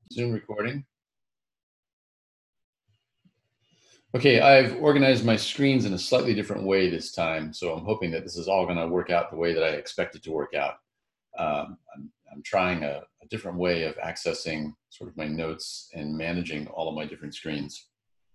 Zoom recording. Okay, I've organized my screens in a slightly different way this time, so I'm hoping that this is all going to work out the way that I expect it to work out. I'm trying a different way of accessing sort of my notes and managing all of my different screens.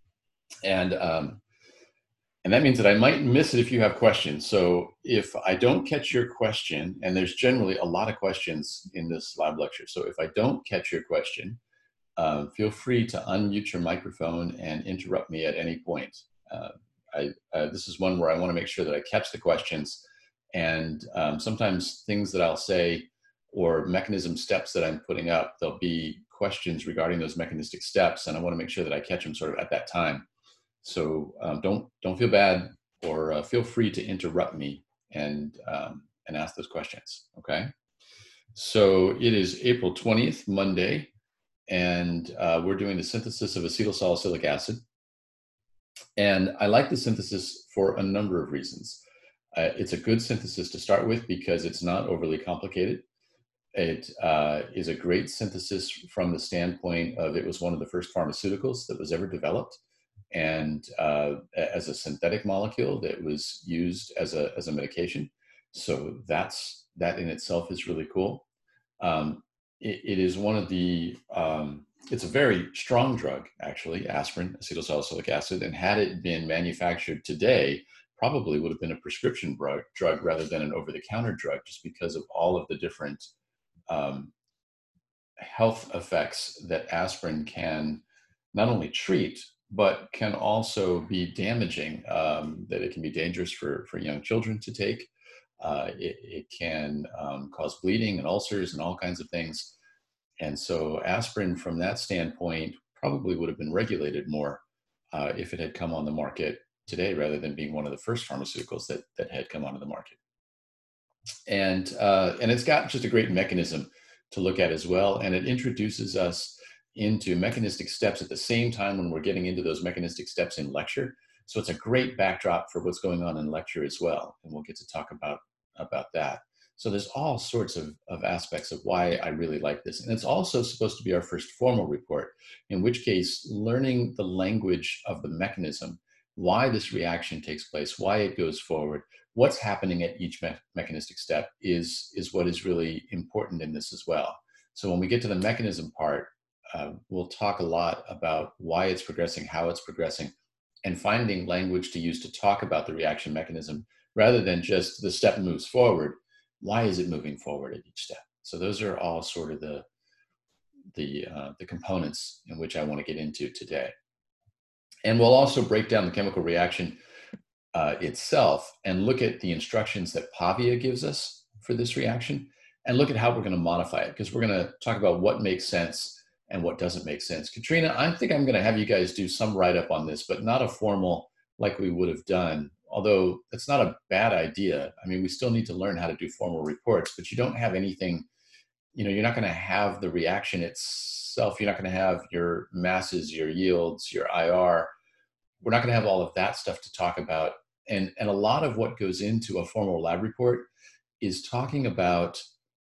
And that means that I might miss it if you have questions. So if I don't catch your question, and there's generally a lot of questions in this live lecture, so if I don't catch your question, feel free to unmute your microphone and interrupt me at any point. This is one where I want to make sure that I catch the questions, and sometimes things that I'll say or mechanism steps that I'm putting up, there'll be questions regarding those mechanistic steps, and I want to make sure that I catch them sort of at that time. So don't feel bad, or feel free to interrupt me and ask those questions. Okay. So it is April 20th, Monday, and we're doing the synthesis of acetylsalicylic acid. And I like the synthesis for a number of reasons. It's a good synthesis to start with because it's not overly complicated. It is a great synthesis from the standpoint of it was one of the first pharmaceuticals that was ever developed, and as a synthetic molecule that was used as a medication. So that in itself is really cool. It is one of the, it's a very strong drug, actually, aspirin, acetylsalicylic acid, and had it been manufactured today, probably would have been a prescription drug rather than an over-the-counter drug, just because of all of the different health effects that aspirin can not only treat, but can also be damaging, that it can be dangerous for young children to take. It can cause bleeding and ulcers and all kinds of things. And so aspirin, from that standpoint, probably would have been regulated more if it had come on the market today, rather than being one of the first pharmaceuticals that had come onto the market. And it's got just a great mechanism to look at as well. And it introduces us into mechanistic steps at the same time when we're getting into those mechanistic steps in lecture. So it's a great backdrop for what's going on in lecture as well. And we'll get to talk about that. So there's all sorts of aspects of why I really like this. And it's also supposed to be our first formal report, in which case learning the language of the mechanism, why this reaction takes place, why it goes forward, what's happening at each mechanistic step is what is really important in this as well. So when we get to the mechanism part, we'll talk a lot about why it's progressing, how it's progressing, and finding language to use to talk about the reaction mechanism rather than just the step moves forward. Why is it moving forward at each step? So those are all sort of the components in which I want to get into today. And we'll also break down the chemical reaction itself and look at the instructions that Pavia gives us for this reaction, and look at how we're going to modify it, because we're going to talk about what makes sense and what doesn't make sense. Katrina, I think I'm going to have you guys do some write-up on this, but not a formal like we would have done, although it's not a bad idea. I mean, we still need to learn how to do formal reports, but you don't have anything, you're not going to have the reaction itself. You're not going to have your masses, your yields, your IR. We're not going to have all of that stuff to talk about. And a lot of what goes into a formal lab report is talking about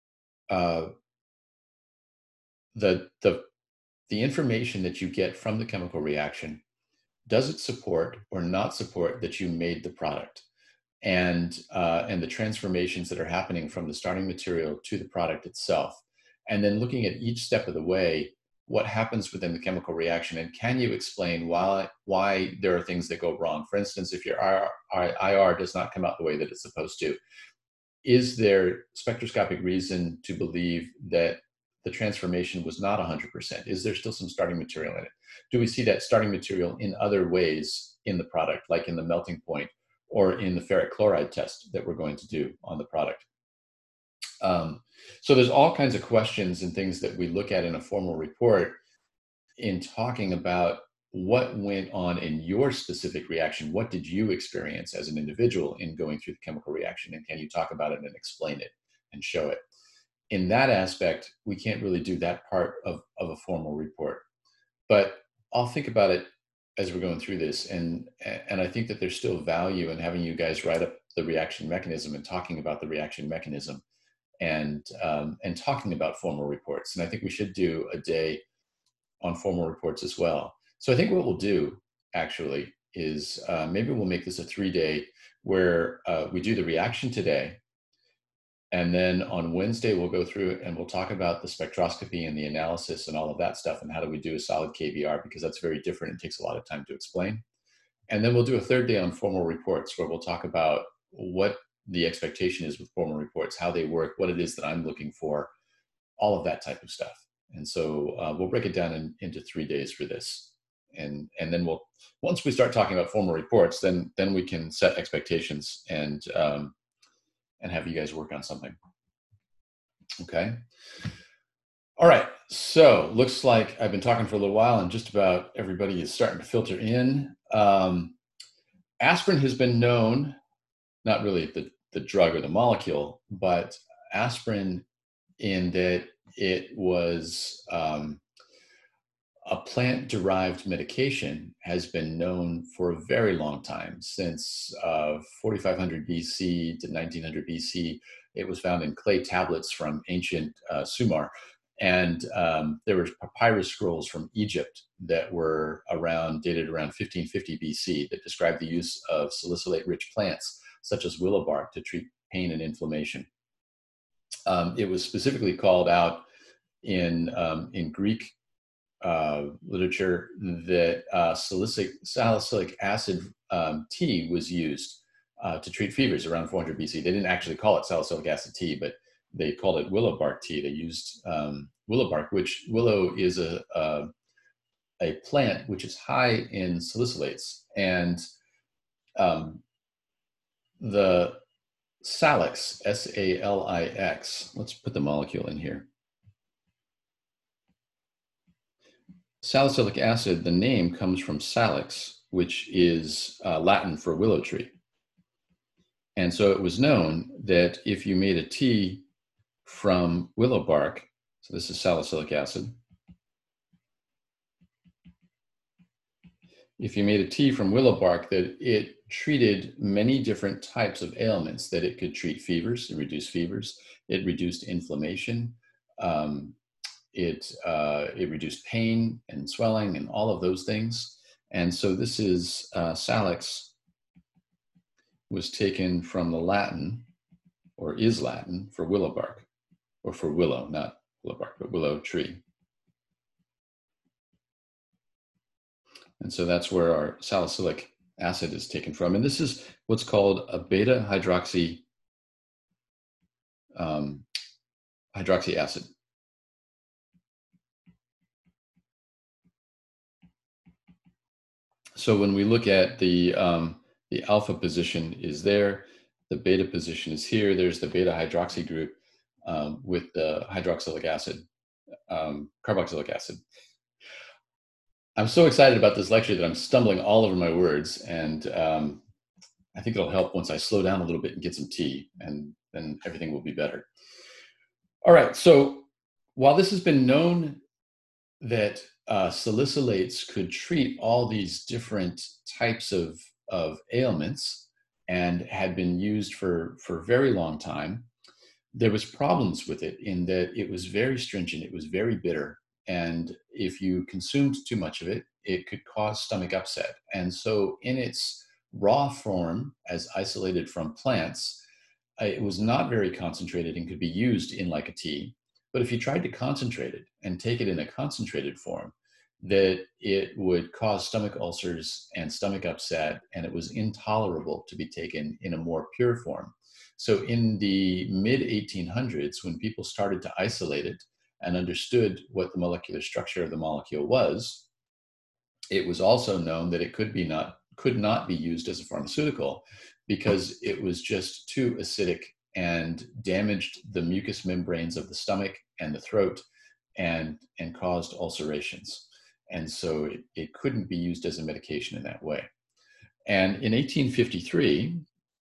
the information that you get from the chemical reaction. Does it support or not support that you made the product, and the transformations that are happening from the starting material to the product itself, and then looking at each step of the way, what happens within the chemical reaction, and can you explain why there are things that go wrong? For instance, if your IR does not come out the way that it's supposed to, is there spectroscopic reason to believe that the transformation was not 100%? Is there still some starting material in it? Do we see that starting material in other ways in the product, like in the melting point or in the ferric chloride test that we're going to do on the product? So there's all kinds of questions and things that we look at in a formal report in talking about what went on in your specific reaction. What did you experience as an individual in going through the chemical reaction? And can you talk about it and explain it and show it? In that aspect, we can't really do that part of a formal report. But I'll think about it as we're going through this. And I think that there's still value in having you guys write up the reaction mechanism and talking about the reaction mechanism and talking about formal reports. And I think we should do a day on formal reports as well. So I think what we'll do actually is maybe we'll make this a 3-day where we do the reaction today. And then on Wednesday, we'll go through and we'll talk about the spectroscopy and the analysis and all of that stuff and how do we do a solid KBR, because that's very different. It takes a lot of time to explain. And then we'll do a 3rd day on formal reports where we'll talk about what the expectation is with formal reports, how they work, what it is that I'm looking for, all of that type of stuff. And so we'll break it down into 3 days for this. And then once we start talking about formal reports, then we can set expectations and have you guys work on something. Okay. All right. So looks like I've been talking for a little while and just about everybody is starting to filter in. Aspirin has been known, not really the drug or the molecule, but aspirin in that it was a plant-derived medication has been known for a very long time, since 4500 BC to 1900 BC. It was found in clay tablets from ancient Sumer. And there were papyrus scrolls from Egypt that were dated around 1550 BC that described the use of salicylate-rich plants, such as willow bark, to treat pain and inflammation. It was specifically called out in Greek literature that salicylic acid tea was used to treat fevers around 400 BC. They didn't actually call it salicylic acid tea, but they called it willow bark tea. They used willow bark, which willow is a plant which is high in salicylates, and the salix, S-A-L-I-X. Let's put the molecule in here. Salicylic acid, the name comes from salix, which is Latin for willow tree. And so it was known that if you made a tea from willow bark, so this is salicylic acid. If you made a tea from willow bark, that it treated many different types of ailments, that it could treat fevers, it reduced fevers, it reduced inflammation, it reduced pain and swelling and all of those things. And so this is salix was taken from the Latin, or is Latin, for willow bark, or for willow, not willow bark, but willow tree. And so that's where our salicylic acid is taken from. And this is what's called a beta hydroxy acid. So when we look at the alpha position is there, the beta position is here. There's the beta hydroxy group with the hydroxylic acid, carboxylic acid. I'm so excited about this lecture that I'm stumbling all over my words, and I think it'll help once I slow down a little bit and get some tea, and then everything will be better. All right, so while this has been known that salicylates could treat all these different types of ailments and had been used for a very long time, there was problems with it in that it was very stringent, it was very bitter, and if you consumed too much of it, it could cause stomach upset. And so in its raw form, as isolated from plants, it was not very concentrated and could be used in like a tea. But if you tried to concentrate it and take it in a concentrated form, that it would cause stomach ulcers and stomach upset, and it was intolerable to be taken in a more pure form. So in the mid-1800s, when people started to isolate it and understood what the molecular structure of the molecule was, it was also known that it could not be used as a pharmaceutical because it was just too acidic and damaged the mucous membranes of the stomach and the throat and caused ulcerations. And so it couldn't be used as a medication in that way. And in 1853,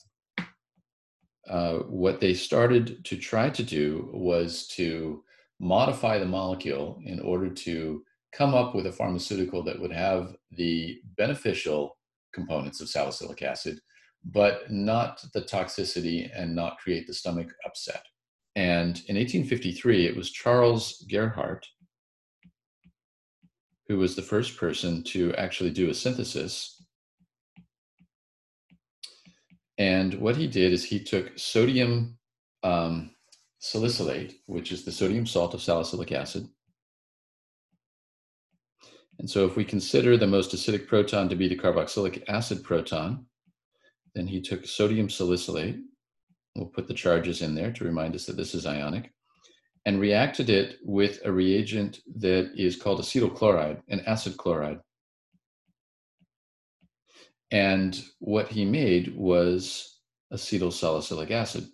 what they started to try to do was to modify the molecule in order to come up with a pharmaceutical that would have the beneficial components of salicylic acid, but not the toxicity and not create the stomach upset. And in 1853, it was Charles Gerhardt who was the first person to actually do a synthesis. And what he did is he took sodium salicylate, which is the sodium salt of salicylic acid. And so if we consider the most acidic proton to be the carboxylic acid proton, then he took sodium salicylate, we'll put the charges in there to remind us that this is ionic, and reacted it with a reagent that is called acetyl chloride, an acid chloride. And what he made was acetyl salicylic acid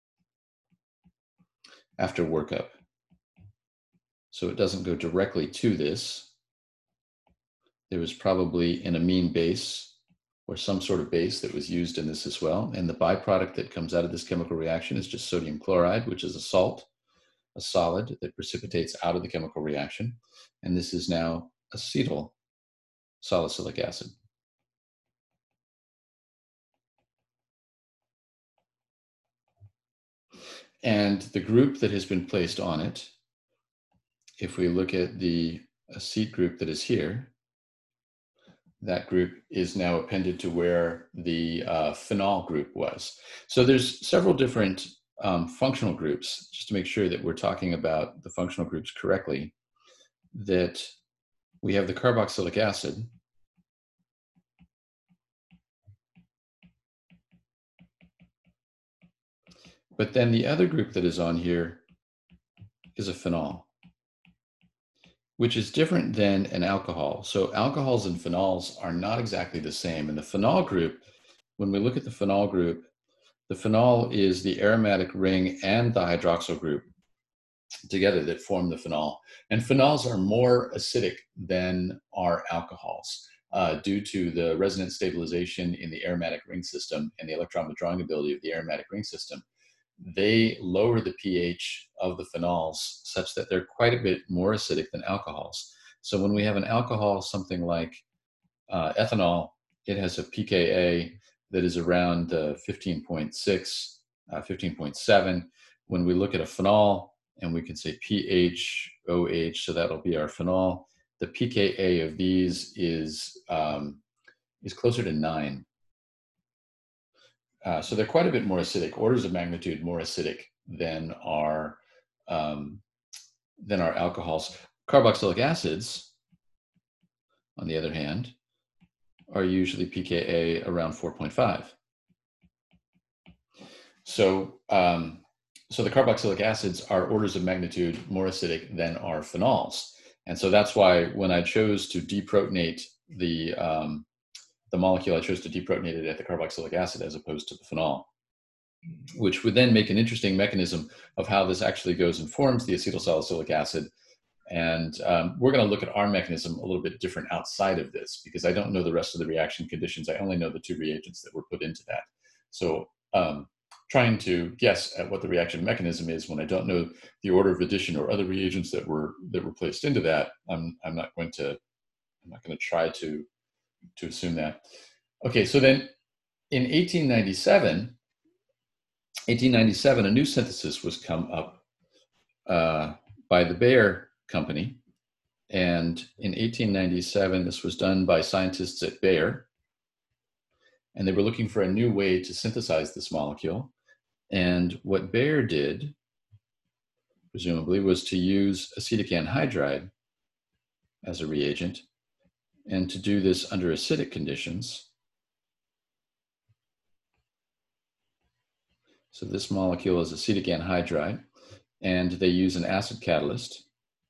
after workup. So it doesn't go directly to this. There was probably an amine base or some sort of base that was used in this as well. And the byproduct that comes out of this chemical reaction is just sodium chloride, which is a salt, a solid that precipitates out of the chemical reaction. And this is now acetyl salicylic acid. And the group that has been placed on it, if we look at the acete group that is here, that group is now appended to where the phenol group was. So there's several different functional groups, just to make sure that we're talking about the functional groups correctly, that we have the carboxylic acid, but then the other group that is on here is a phenol, which is different than an alcohol. So alcohols and phenols are not exactly the same. In the phenol group, when we look at the phenol group, the phenol is the aromatic ring and the hydroxyl group together that form the phenol. And phenols are more acidic than are alcohols due to the resonance stabilization in the aromatic ring system and the electron withdrawing ability of the aromatic ring system. They lower the pH of the phenols such that they're quite a bit more acidic than alcohols. So when we have an alcohol, something like ethanol, it has a pKa that is around 15.6, 15.7. When we look at a phenol, and we can say pH, OH, so that'll be our phenol, the pKa of these is closer to 9. So they're quite a bit more acidic, orders of magnitude more acidic than our alcohols. Carboxylic acids, on the other hand, are usually pKa around 4.5. So, so the carboxylic acids are orders of magnitude more acidic than our phenols. And so that's why when I chose to deprotonate the molecule, I chose to deprotonate it at the carboxylic acid as opposed to the phenol, which would then make an interesting mechanism of how this actually goes and forms the acetyl salicylic acid. And we're going to look at our mechanism a little bit different outside of this, because I don't know the rest of the reaction conditions. I only know the 2 reagents that were put into that. So trying to guess at what the reaction mechanism is when I don't know the order of addition or other reagents that were placed into that, I'm not going to try to assume that. Okay, so then in 1897, a new synthesis was come up by the Bayer company. And in 1897, this was done by scientists at Bayer. And they were looking for a new way to synthesize this molecule. And what Bayer did, presumably, was to use acetic anhydride as a reagent, and to do this under acidic conditions. So this molecule is acetic anhydride, and they use an acid catalyst,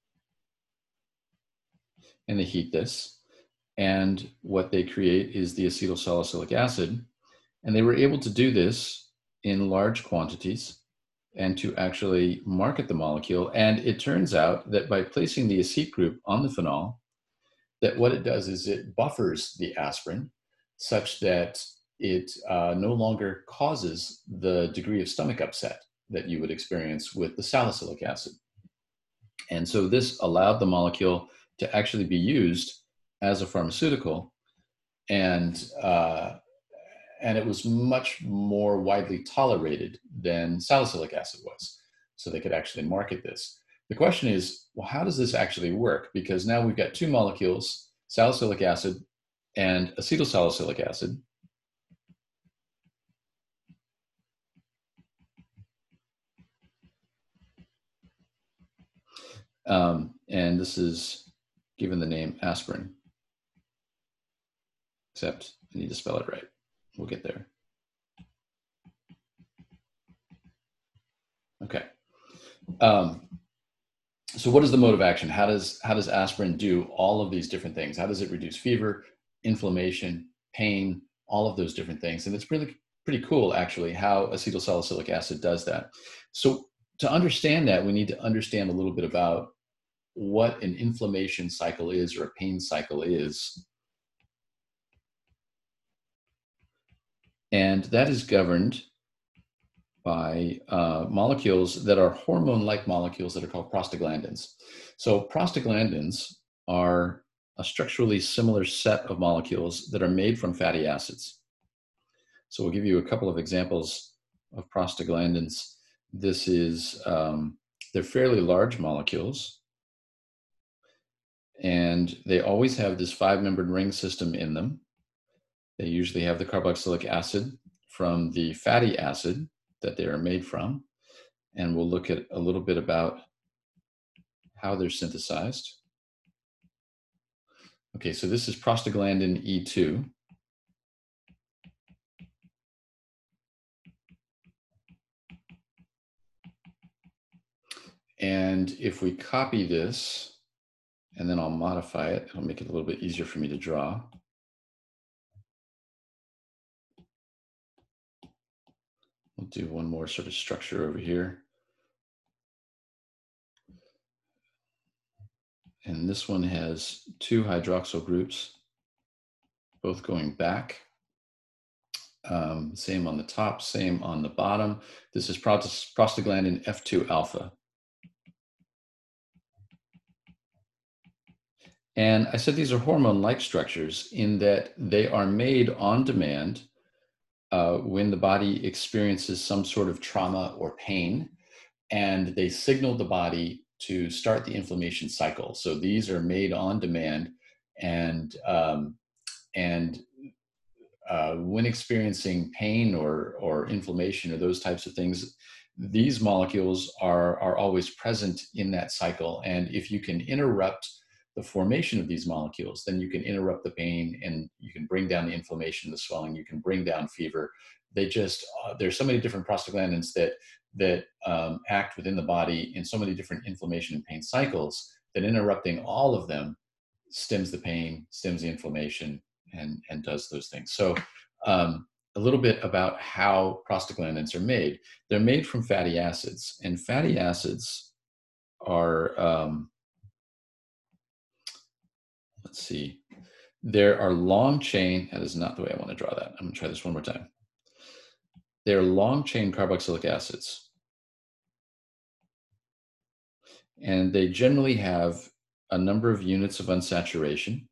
and they heat this. And what they create is the acetyl salicylic acid. And they were able to do this in large quantities and to actually market the molecule. And it turns out that by placing the acete group on the phenol, that what it does is it buffers the aspirin such that it no longer causes the degree of stomach upset that you would experience with the salicylic acid. And so this allowed the molecule to actually be used as a pharmaceutical, and it was much more widely tolerated than salicylic acid was. So they could actually market this. The question is, well, how does this actually work? Because now we've got two molecules, salicylic acid and acetylsalicylic acid. And this is given the name aspirin, except I need to spell it right. We'll get there. Okay. So what is the mode of action? How does aspirin do all of these different things? How does it reduce fever, inflammation, pain, all of those different things? And it's really pretty cool, actually, how acetylsalicylic acid does that. So to understand that, we need to understand a little bit about what an inflammation cycle is or a pain cycle is. And that is governed by molecules that are hormone-like molecules that are called prostaglandins. So prostaglandins are a structurally similar set of molecules that are made from fatty acids. So we'll give you a couple of examples of prostaglandins. This is, they're fairly large molecules, and they always have this 5-membered ring system in them. They usually have the carboxylic acid from the fatty acid that they are made from. And we'll look at a little bit about how they're synthesized. Okay, so this is prostaglandin E2. And if we copy this, and then I'll modify it, it'll make it a little bit easier for me to draw. We'll do one more sort of structure over here. And this one has 2 hydroxyl groups, both going back. Same on the top, same on the bottom. This is prostaglandin F2 alpha. And I said these are hormone-like structures in that they are made on demand when the body experiences some sort of trauma or pain, and they signal the body to start the inflammation cycle. So these are made on demand, and when experiencing pain or inflammation or those types of things, these molecules are always present in that cycle. And if you can interrupt the formation of these molecules, then you can interrupt the pain and you can bring down the inflammation, the swelling, you can bring down fever. They just, there's so many different prostaglandins that act within the body in so many different inflammation and pain cycles that interrupting all of them stems the pain, stems the inflammation, and does those things. So a little bit about how prostaglandins are made. They're made from fatty acids, and fatty acids are, let's see, there are long chain, that is not the way I want to draw that. I'm gonna try this one more time. They're long chain carboxylic acids, and they generally have a number of units of unsaturation.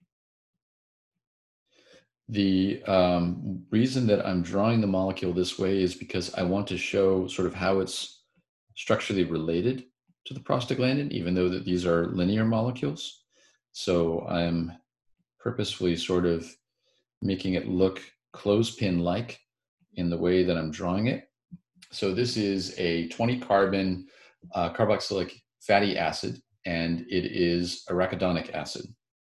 The reason that I'm drawing the molecule this way is because I want to show sort of how it's structurally related to the prostaglandin, even though that these are linear molecules. So I'm purposefully sort of making it look clothespin-like in the way that I'm drawing it. So this is a 20 carbon carboxylic fatty acid, and it is arachidonic acid.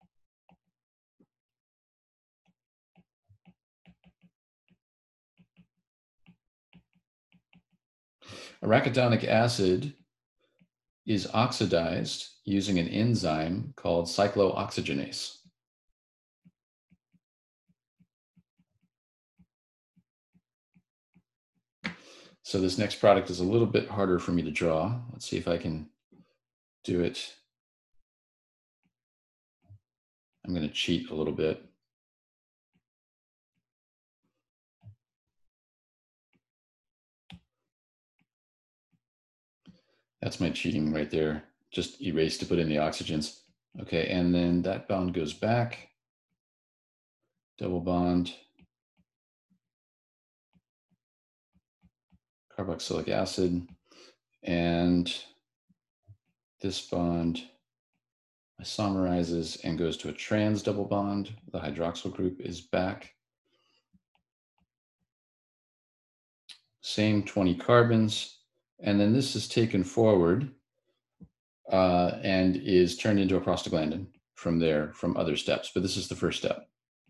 Arachidonic acid is oxidized using an enzyme called cyclooxygenase. So this next product is a little bit harder for me to draw. Let's see if I can do it. I'm going to cheat a little bit. That's my cheating right there. Just erase to put in the oxygens. Okay, and then that bond goes back. Double bond. Carboxylic acid. And This bond isomerizes and goes to a trans double bond. The hydroxyl group is back. Same 20 carbons. And then this is taken forward and is turned into a prostaglandin from there, from other steps. But this is the first step.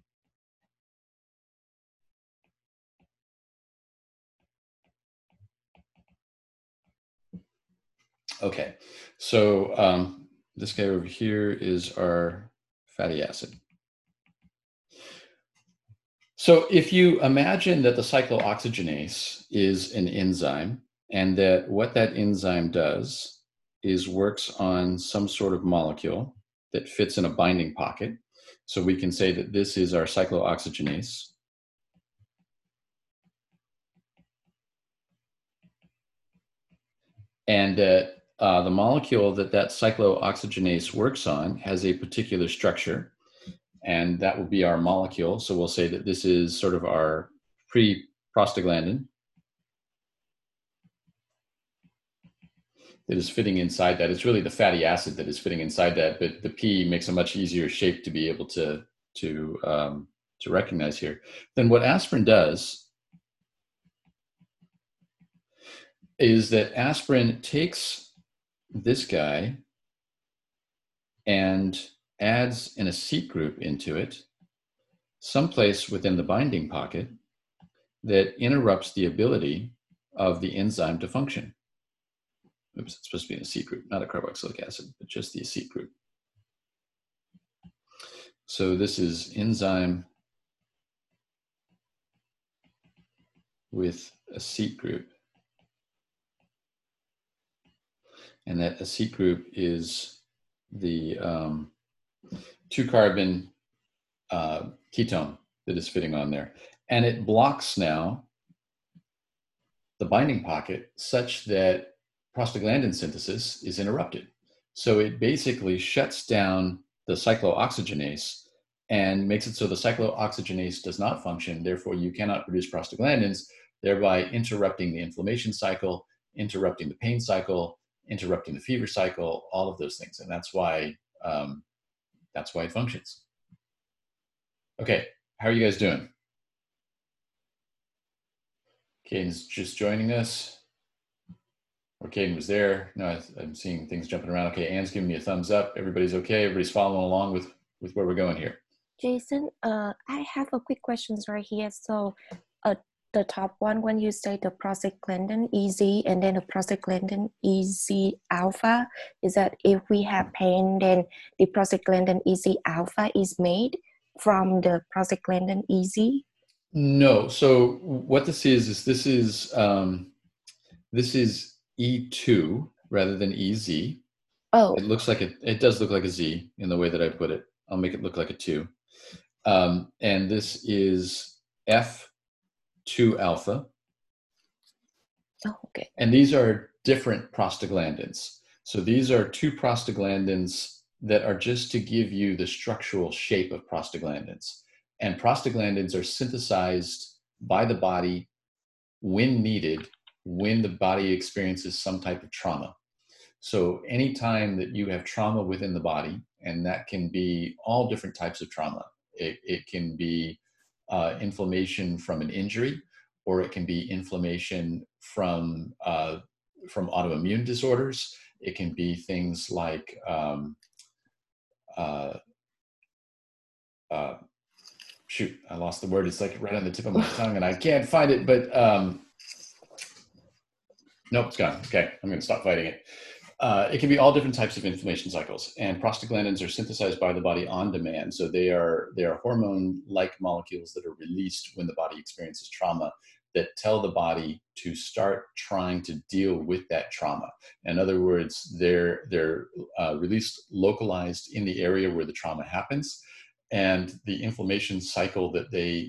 Okay, so this guy over here is our fatty acid. So if you imagine that the cyclooxygenase is an enzyme, and that what that enzyme does is works on some sort of molecule that fits in a binding pocket. So we can say that this is our cyclooxygenase. And that the molecule that that cyclooxygenase works on has a particular structure, and that will be our molecule. So we'll say that this is sort of our pre-prostaglandin that is fitting inside that. It's really the fatty acid that is fitting inside that, but the P makes a much easier shape to be able to recognize here. Then what aspirin does is that aspirin takes this guy and adds an acete group into it, someplace within the binding pocket, that interrupts the ability of the enzyme to function. Oops, it's supposed to be an acete group, not a carboxylic acid, but just the acete group. So this is enzyme with acete group. And that acete group is the 2-carbon ketone that is fitting on there. And it blocks now the binding pocket such that prostaglandin synthesis is interrupted. So it basically shuts down the cyclooxygenase and makes it so the cyclooxygenase does not function. Therefore, you cannot produce prostaglandins, thereby interrupting the inflammation cycle, interrupting the pain cycle, interrupting the fever cycle, all of those things. And that's why it functions. Okay, how are you guys doing? Caden's just joining us. Or Caden was there. No, I'm seeing things jumping around. Okay, Anne's giving me a thumbs up. Everybody's okay. Everybody's following along with where we're going here. Jason, I have a quick question right here. So the top one, when you say the prostaglandin EZ and then the prostaglandin EZ alpha, is that if we have pain, then the prostaglandin EZ alpha is made from the prostaglandin EZ? No. So what this is this is E2 rather than EZ. Oh. It looks like it does look like a Z in the way that I put it. I'll make it look like a 2. And this is F2 alpha. Oh, okay. And these are different prostaglandins. So these are 2 prostaglandins that are just to give you the structural shape of prostaglandins. And prostaglandins are synthesized by the body when needed, when the body experiences some type of trauma. So anytime that you have trauma within the body, and that can be all different types of trauma. It can be inflammation from an injury, or it can be inflammation from autoimmune disorders. It can be things like shoot, I lost the word. It's like right on the tip of my tongue, and I can't find it. But nope, it's gone. Okay, I'm going to stop fighting it. It can be all different types of inflammation cycles, and prostaglandins are synthesized by the body on demand. So they are hormone-like molecules that are released when the body experiences trauma that tell the body to start trying to deal with that trauma. In other words, they're released localized in the area where the trauma happens, and the inflammation cycle that they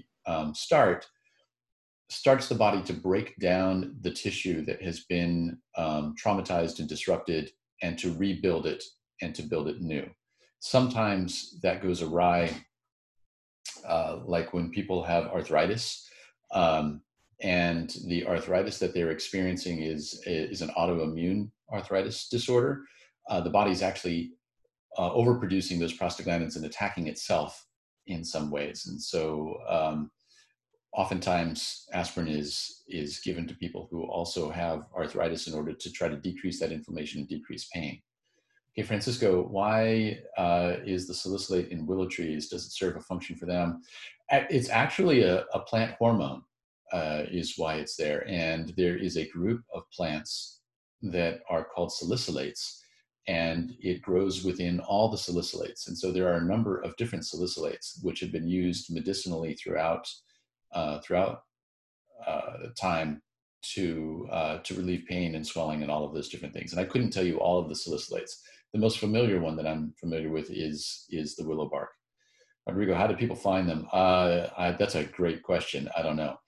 starts the body to break down the tissue that has been traumatized and disrupted, and to rebuild it and to build it new. Sometimes that goes awry, like when people have arthritis, and the arthritis that they're experiencing is an autoimmune arthritis disorder. the body's actually overproducing those prostaglandins and attacking itself in some ways. And so oftentimes aspirin is given to people who also have arthritis in order to try to decrease that inflammation and decrease pain. Okay, Francisco, why is the salicylate in willow trees? Does it serve a function for them? It's actually a plant hormone is why it's there. And there is a group of plants that are called salicylates, and it grows within all the salicylates. And so there are a number of different salicylates which have been used medicinally throughout time to relieve pain and swelling and all of those different things. And I couldn't tell you all of the salicylates. The most familiar one that I'm familiar with is the willow bark. Rodrigo, how do people find them? That's a great question. I don't know.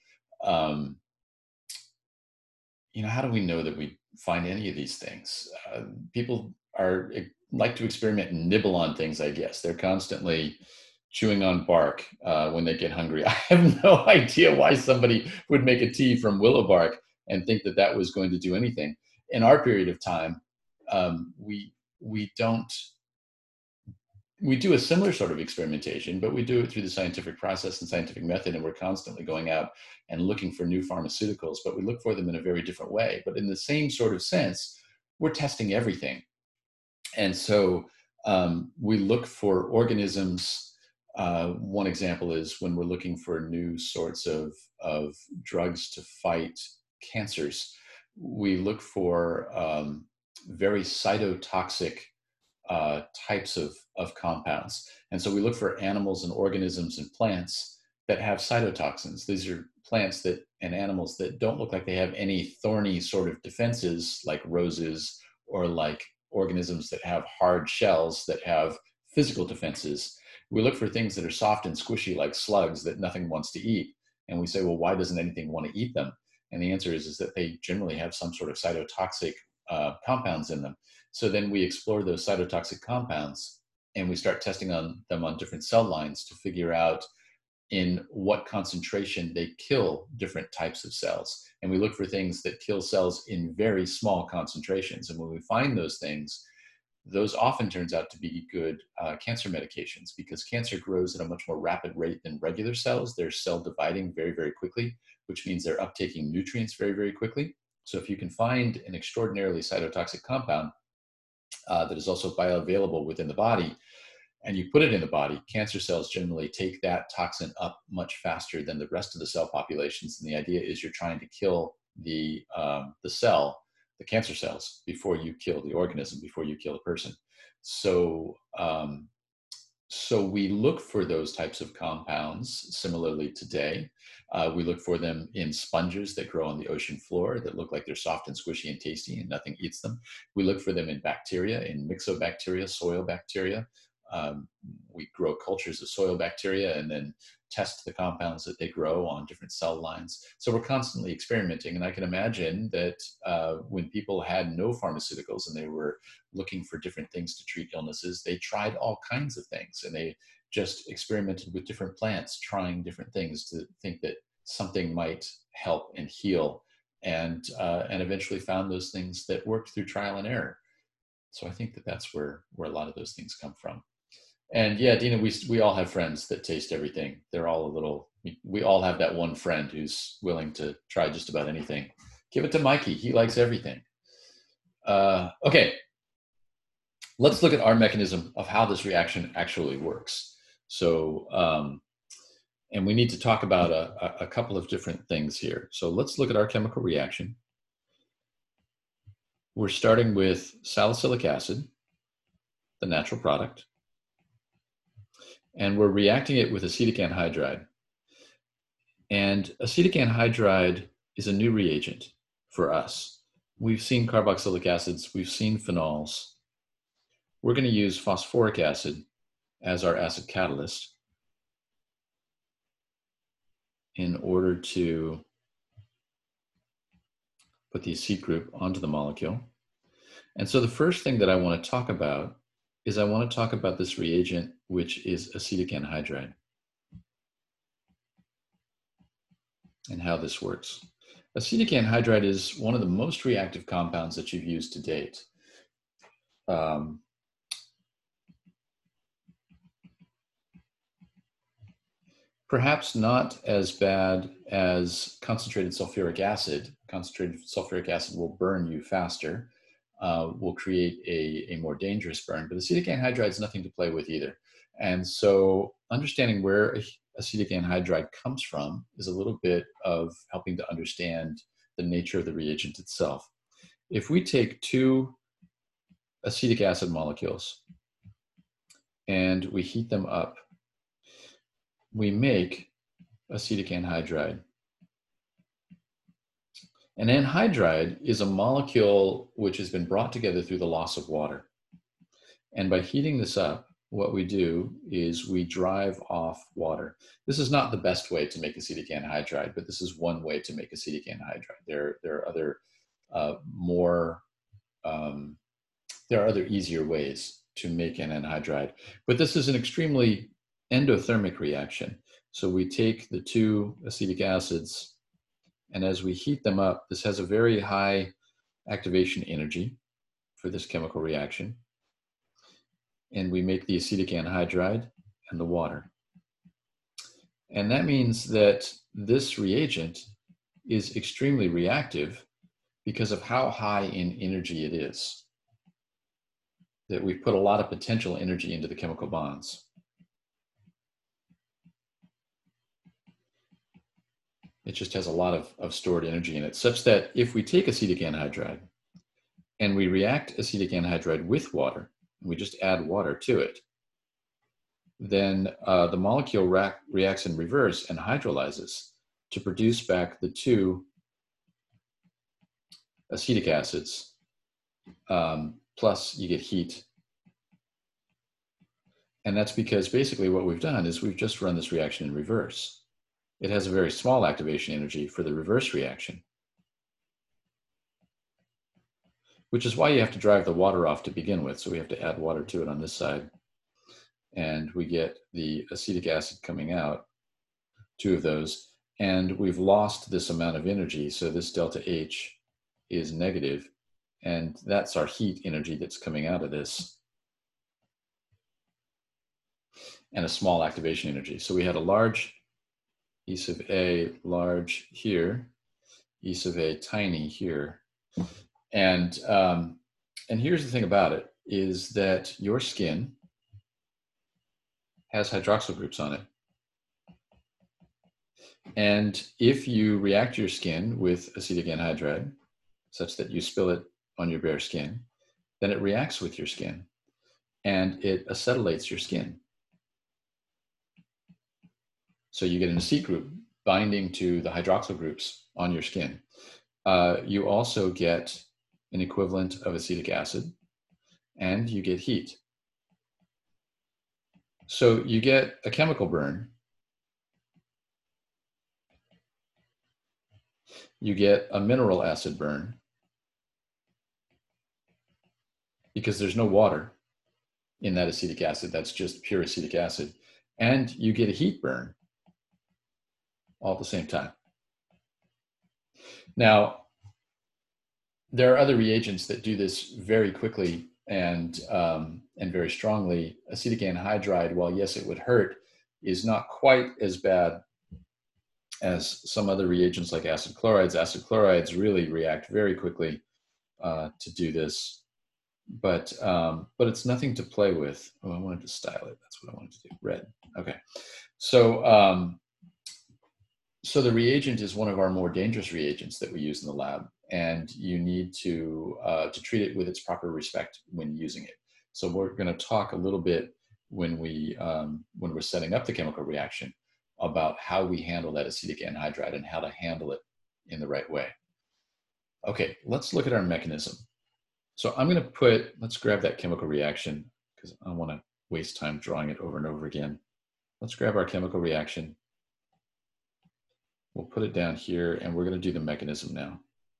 How do we know that we find any of these things? People like to experiment and nibble on things, I guess. They're constantly chewing on bark when they get hungry. I have no idea why somebody would make a tea from willow bark and think that that was going to do anything. In our period of time, we do a similar sort of experimentation, but we do it through the scientific process and scientific method, and we're constantly going out and looking for new pharmaceuticals, but we look for them in a very different way. But in the same sort of sense, we're testing everything. And so we look for organisms. One example is when we're looking for new sorts of drugs to fight cancers, we look for very cytotoxic types of compounds. And so we look for animals and organisms and plants that have cytotoxins. These are plants and animals that don't look like they have any thorny sort of defenses like roses, or like organisms that have hard shells that have physical defenses. We look for things that are soft and squishy like slugs that nothing wants to eat. And we say, well, why doesn't anything want to eat them? And the answer is that they generally have some sort of cytotoxic compounds in them. So then we explore those cytotoxic compounds and we start testing them on different cell lines to figure out in what concentration they kill different types of cells. And we look for things that kill cells in very small concentrations. And when we find those things, those often turns out to be good cancer medications, because cancer grows at a much more rapid rate than regular cells. They're cell dividing very, very quickly, which means they're uptaking nutrients very, very quickly. So if you can find an extraordinarily cytotoxic compound that is also bioavailable within the body, and you put it in the body, cancer cells generally take that toxin up much faster than the rest of the cell populations. And the idea is you're trying to kill the cell, the cancer cells, before you kill the organism, before you kill a person. So we look for those types of compounds similarly today. We look for them in sponges that grow on the ocean floor that look like they're soft and squishy and tasty and nothing eats them. We look for them in bacteria, in myxobacteria, soil bacteria. We grow cultures of soil bacteria and then test the compounds that they grow on different cell lines. So we're constantly experimenting. And I can imagine that when people had no pharmaceuticals and they were looking for different things to treat illnesses, they tried all kinds of things, and they just experimented with different plants, trying different things to think that something might help and heal, and eventually found those things that worked through trial and error. So I think that that's where a lot of those things come from. And yeah, Dina, we all have friends that taste everything. They're all we all have that one friend who's willing to try just about anything. Give it to Mikey. He likes everything. Okay. Let's look at our mechanism of how this reaction actually works. So, and we need to talk about a couple of different things here. So let's look at our chemical reaction. We're starting with salicylic acid, the natural product, and we're reacting it with acetic anhydride. And acetic anhydride is a new reagent for us. We've seen carboxylic acids, we've seen phenols. We're going to use phosphoric acid as our acid catalyst in order to put the acid group onto the molecule. And so the first thing that I want to talk about is I want to talk about this reagent, which is acetic anhydride, and how this works. Acetic anhydride is one of the most reactive compounds that you've used to date. perhaps not as bad as concentrated sulfuric acid. Concentrated sulfuric acid will burn you faster, will create a more dangerous burn, but acetic anhydride is nothing to play with either. And so understanding where acetic anhydride comes from is a little bit of helping to understand the nature of the reagent itself. If we take two acetic acid molecules and we heat them up, we make acetic anhydride. An anhydride is a molecule which has been brought together through the loss of water. And by heating this up, what we do is we drive off water. This is not the best way to make acetic anhydride, but this is one way to make acetic anhydride. There are other there are other easier ways to make an anhydride, but this is an extremely endothermic reaction. So we take the two acetic acids, and as we heat them up, this has a very high activation energy for this chemical reaction. And we make the acetic anhydride and the water. And that means that this reagent is extremely reactive because of how high in energy it is. That we put a lot of potential energy into the chemical bonds. It just has a lot of stored energy in it, such that if we take acetic anhydride and we react acetic anhydride with water, and we just add water to it, then the molecule reacts in reverse and hydrolyzes to produce back the two acetic acids, plus you get heat. And that's because basically what we've done is we've just run this reaction in reverse. It has a very small activation energy for the reverse reaction, which is why you have to drive the water off to begin with. So we have to add water to it on this side. And we get the acetic acid coming out, two of those. And we've lost this amount of energy. So this delta H is negative, and that's our heat energy that's coming out of this. And a small activation energy. So we had a large E sub A large here, E sub A tiny here. And here's the thing about it, is that your skin has hydroxyl groups on it. And if you react your skin with acetic anhydride, such that you spill it on your bare skin, then it reacts with your skin and it acetylates your skin. So you get an acetic group binding to the hydroxyl groups on your skin. You also get an equivalent of acetic acid, and you get heat. So you get a chemical burn. You get a mineral acid burn because there's no water in that acetic acid. That's just pure acetic acid. And you get a heat burn all at the same time. Now, there are other reagents that do this very quickly and very strongly. Acetic anhydride, while yes, it would hurt, is not quite as bad as some other reagents like acid chlorides. Acid chlorides really react very quickly to do this, but it's nothing to play with. Oh, I wanted to style it. That's what I wanted to do. Red. Okay. So so the reagent is one of our more dangerous reagents that we use in the lab, and you need to treat it with its proper respect when using it. So we're going to talk a little bit when we're setting up the chemical reaction about how we handle that acetic anhydride and how to handle it in the right way. Okay, let's look at our mechanism. So I'm going to let's grab that chemical reaction because I don't want to waste time drawing it over and over again. Let's grab our chemical reaction. We'll put it down here, and we're going to do the mechanism now.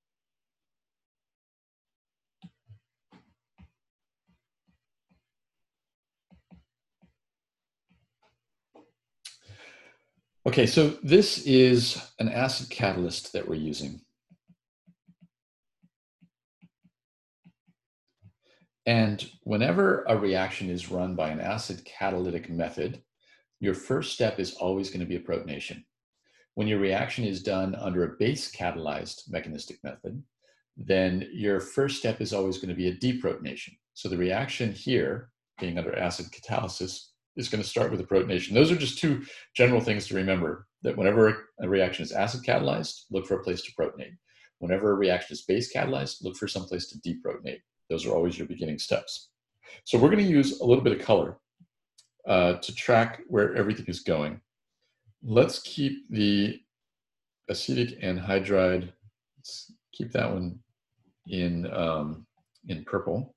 Okay, so this is an acid catalyst that we're using. And whenever a reaction is run by an acid catalytic method, your first step is always going to be a protonation. When your reaction is done under a base catalyzed mechanistic method, then your first step is always going to be a deprotonation. So the reaction here, being under acid catalysis, is going to start with a protonation. Those are just two general things to remember, that whenever a reaction is acid catalyzed, look for a place to protonate. Whenever a reaction is base catalyzed, look for some place to deprotonate. Those are always your beginning steps. So we're going to use a little bit of color to track where everything is going. Let's keep the acetic anhydride, let's keep that one in purple.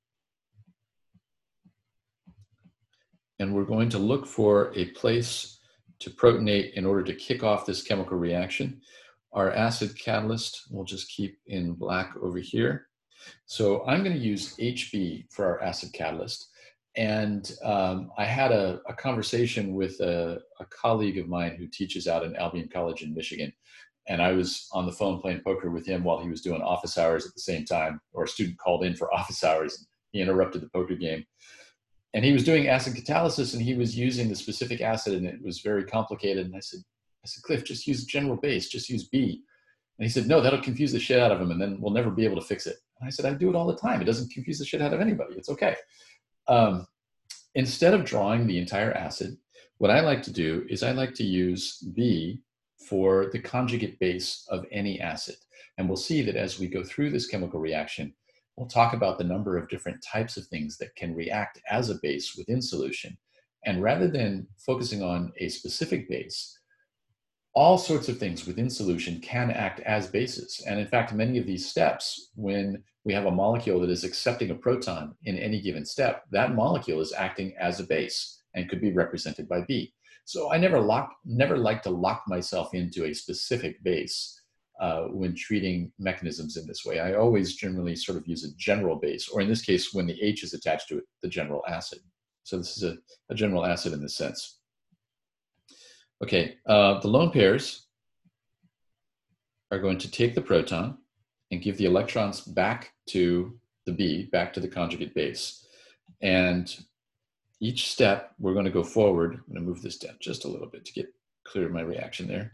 And we're going to look for a place to protonate in order to kick off this chemical reaction. Our acid catalyst we'll just keep in black over here. So I'm going to use HB for our acid catalyst. And I had a conversation with a colleague of mine who teaches out in Albion College in Michigan. And I was on the phone playing poker with him while he was doing office hours at the same time, or a student called in for office hours. He interrupted the poker game. And he was doing acid catalysis, and he was using the specific acid, and it was very complicated. And I said, Cliff, just use general base, just use B. And he said, no, that'll confuse the shit out of him, and then we'll never be able to fix it. And I said, I do it all the time. It doesn't confuse the shit out of anybody. It's okay. Instead of drawing the entire acid, what I like to do is I like to use B for the conjugate base of any acid. And we'll see that as we go through this chemical reaction, we'll talk about the number of different types of things that can react as a base within solution. And rather than focusing on a specific base, all sorts of things within solution can act as bases. And in fact, many of these steps, when we have a molecule that is accepting a proton in any given step, that molecule is acting as a base and could be represented by B. So I never like to lock myself into a specific base when treating mechanisms in this way. I always generally sort of use a general base, or in this case, when the H is attached to it, the general acid. So this is a general acid in this sense. Okay, the lone pairs are going to take the proton and give the electrons back to the B, back to the conjugate base. And each step, we're going to go forward. I'm going to move this down just a little bit to get clear of my reaction there.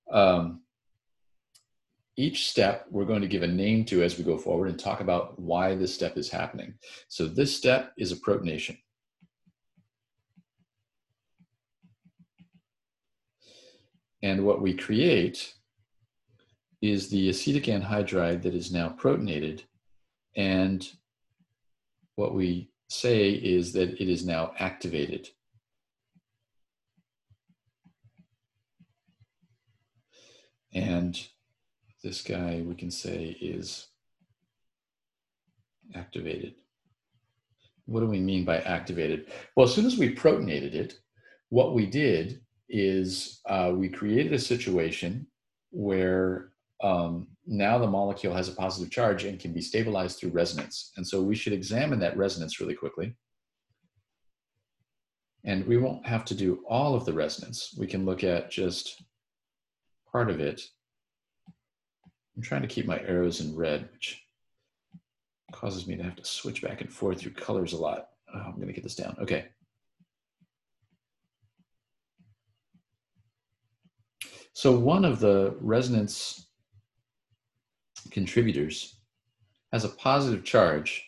Each step, we're going to give a name to as we go forward and talk about why this step is happening. So this step is a protonation. And what we create is the acetic anhydride that is now protonated. And what we say is that it is now activated. And this guy we can say is activated. What do we mean by activated? Well, as soon as we protonated it, what we did is we created a situation where now the molecule has a positive charge and can be stabilized through resonance. And so we should examine that resonance really quickly. And we won't have to do all of the resonance. We can look at just part of it. I'm trying to keep my arrows in red, which causes me to have to switch back and forth through colors a lot. Oh, I'm going to get this down. Okay. So one of the resonance contributors has a positive charge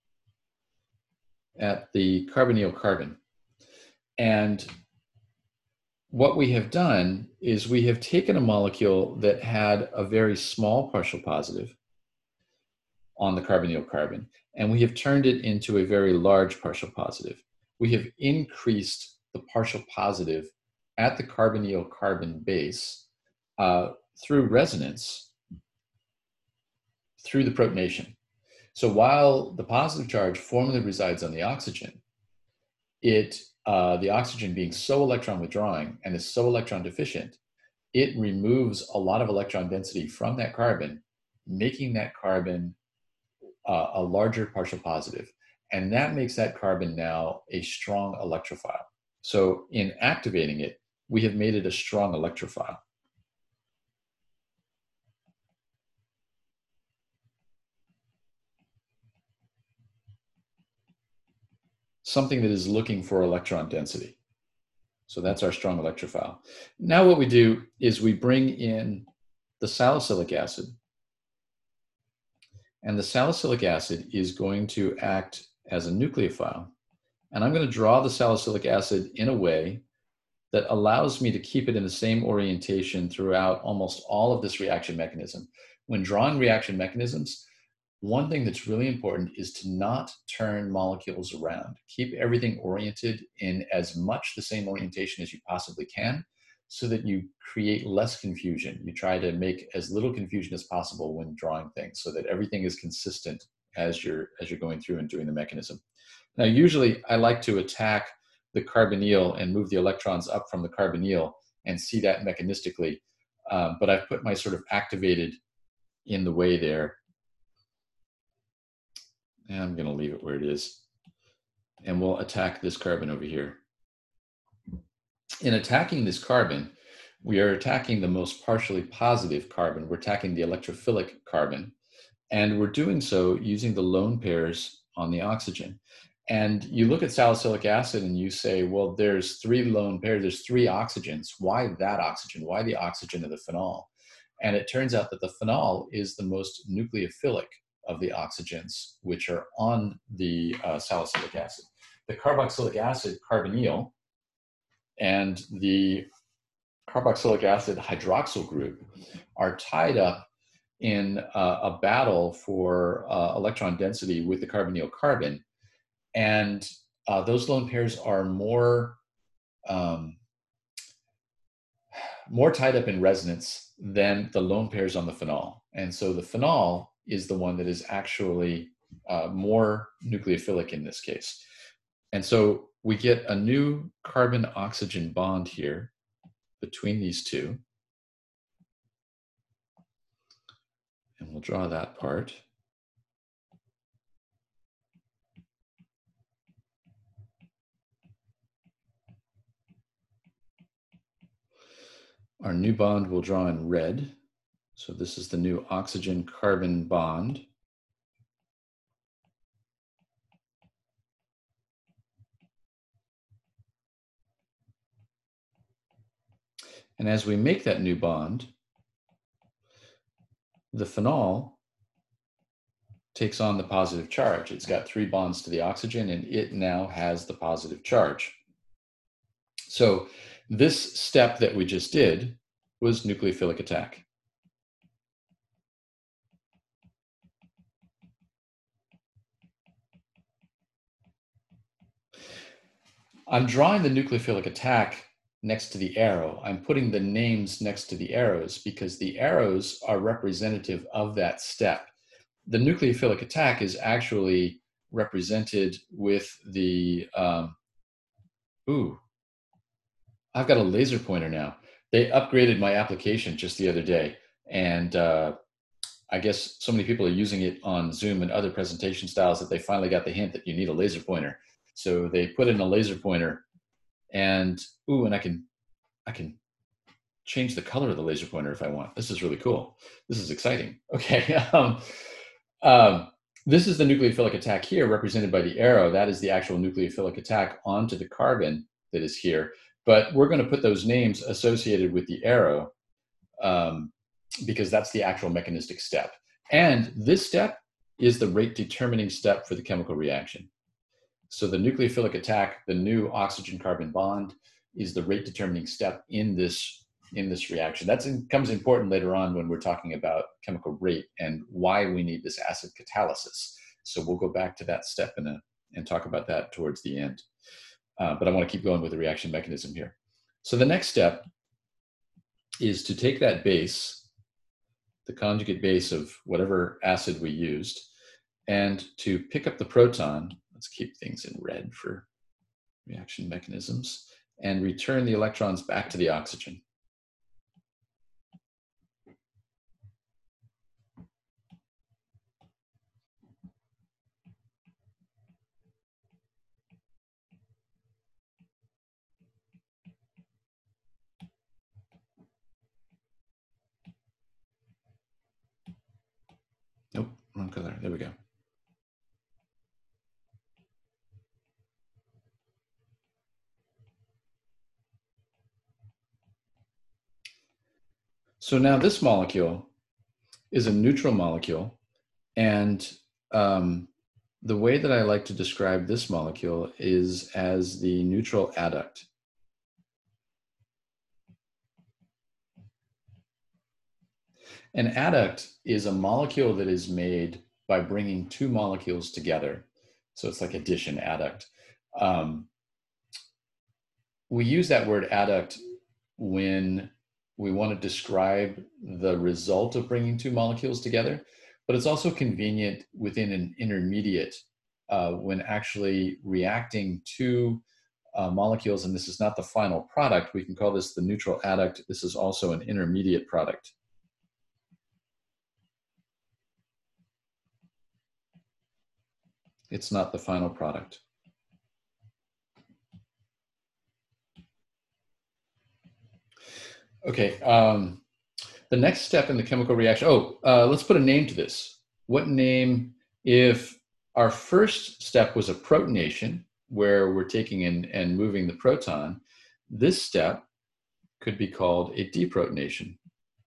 at the carbonyl carbon. And what we have done is we have taken a molecule that had a very small partial positive on the carbonyl carbon, and we have turned it into a very large partial positive. We have increased the partial positive at the carbonyl carbon base through resonance through the protonation. So while the positive charge formerly resides on the oxygen, the oxygen being so electron withdrawing and is so electron deficient, it removes a lot of electron density from that carbon, making that carbon a larger partial positive. And that makes that carbon now a strong electrophile. So in activating it, we have made it a strong electrophile. something that is looking for electron density. So that's our strong electrophile. Now what we do is we bring in the salicylic acid, and the salicylic acid is going to act as a nucleophile. And I'm going to draw the salicylic acid in a way that allows me to keep it in the same orientation throughout almost all of this reaction mechanism. When drawing reaction mechanisms, one thing that's really important is to not turn molecules around. Keep everything oriented in as much the same orientation as you possibly can so that you create less confusion. You try to make as little confusion as possible when drawing things so that everything is consistent as you're going through and doing the mechanism. Now, usually I like to attack the carbonyl and move the electrons up from the carbonyl and see that mechanistically. But I've put my sort of activated in the way there. And I'm going to leave it where it is. And we'll attack this carbon over here. In attacking this carbon, we are attacking the most partially positive carbon. We're attacking the electrophilic carbon. And we're doing so using the lone pairs on the oxygen. And you look at salicylic acid and you say, well, there's 3 lone pairs, there's 3 oxygens. Why that oxygen? Why the oxygen of the phenol? And it turns out that the phenol is the most nucleophilic of the oxygens, which are on the salicylic acid. The carboxylic acid, carbonyl, and the carboxylic acid hydroxyl group are tied up in a battle for electron density with the carbonyl carbon. And those lone pairs are more tied up in resonance than the lone pairs on the phenol. And so the phenol is the one that is actually more nucleophilic in this case. And so we get a new carbon-oxygen bond here between these two. And we'll draw that part. Our new bond we'll draw in red. So this is the new oxygen-carbon bond. And as we make that new bond, the phenol takes on the positive charge. It's got 3 bonds to the oxygen, and it now has the positive charge. So this step that we just did was nucleophilic attack. I'm drawing the nucleophilic attack next to the arrow. I'm putting the names next to the arrows because the arrows are representative of that step. The nucleophilic attack is actually represented with the, I've got a laser pointer now. They upgraded my application just the other day. And I guess so many people are using it on Zoom and other presentation styles that they finally got the hint that you need a laser pointer. So they put in a laser pointer and, and I can change the color of the laser pointer if I want. This is really cool. This is exciting. Okay. This is the nucleophilic attack here represented by the arrow. That is the actual nucleophilic attack onto the carbon that is here. But we're going to put those names associated with the arrow because that's the actual mechanistic step. And this step is the rate determining step for the chemical reaction. So the nucleophilic attack, the new oxygen-carbon bond, is the rate determining step in this reaction. That becomes important later on when we're talking about chemical rate and why we need this acid catalysis. So we'll go back to that step and talk about that towards the end. But I want to keep going with the reaction mechanism here. So the next step is to take that base, the conjugate base of whatever acid we used, and to pick up the proton. Let's keep things in red for reaction mechanisms, and return the electrons back to the oxygen. Nope, wrong color. There we go. So now this molecule is a neutral molecule, and the way that I like to describe this molecule is as the neutral adduct. An adduct is a molecule that is made by bringing two molecules together. So it's like addition, adduct. We use that word adduct when we want to describe the result of bringing two molecules together, but it's also convenient within an intermediate when actually reacting to molecules, and this is not the final product. We can call this the neutral adduct. This is also an intermediate product. It's not the final product. Okay, the next step in the chemical reaction, let's put a name to this. What name, if our first step was a protonation, where we're taking and moving the proton, this step could be called a deprotonation.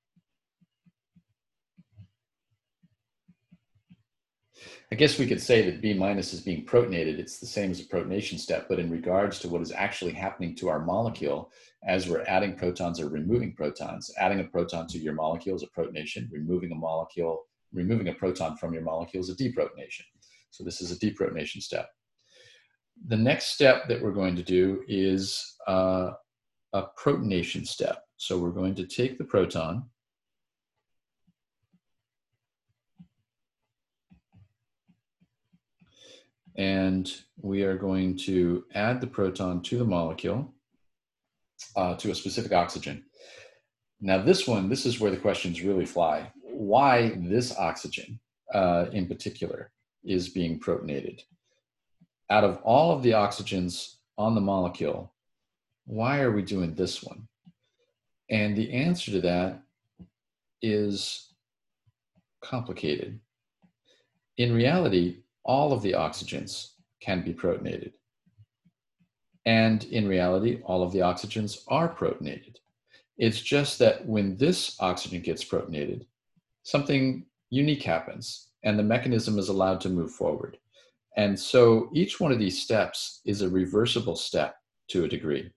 I guess we could say that B- is being protonated. It's the same as a protonation step, but in regards to what is actually happening to our molecule as we're adding protons or removing protons. Adding a proton to your molecule is a protonation. Removing a proton from your molecule is a deprotonation. So this is a deprotonation step. The next step that we're going to do is a protonation step. So we're going to take the proton, and we are going to add the proton to the molecule to a specific oxygen. Now this is where the questions really fly. Why this oxygen in particular is being protonated? Out of all of the oxygens on the molecule, why are we doing this one? And the answer to that is complicated. In reality, all of the oxygens can be protonated. And in reality, all of the oxygens are protonated. It's just that when this oxygen gets protonated, something unique happens and the mechanism is allowed to move forward. And so each one of these steps is a reversible step to a degree.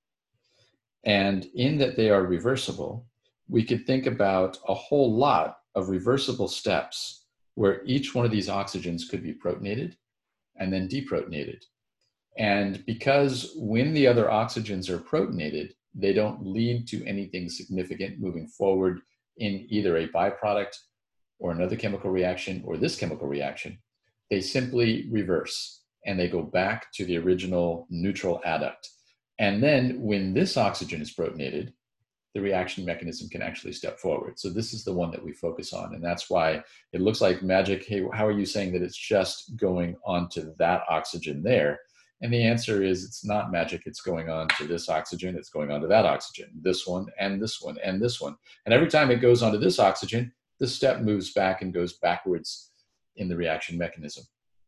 And in that they are reversible, we could think about a whole lot of reversible steps where each one of these oxygens could be protonated and then deprotonated. And because when the other oxygens are protonated, they don't lead to anything significant moving forward in either a byproduct or another chemical reaction or this chemical reaction, they simply reverse and they go back to the original neutral adduct. And then when this oxygen is protonated, the reaction mechanism can actually step forward. So this is the one that we focus on. And that's why it looks like magic. Hey, how are you saying that it's just going onto that oxygen there? And the answer is it's not magic. It's going on to this oxygen. It's going on to that oxygen, this one and this one and this one. And every time it goes onto this oxygen, the step moves back and goes backwards in the reaction mechanism.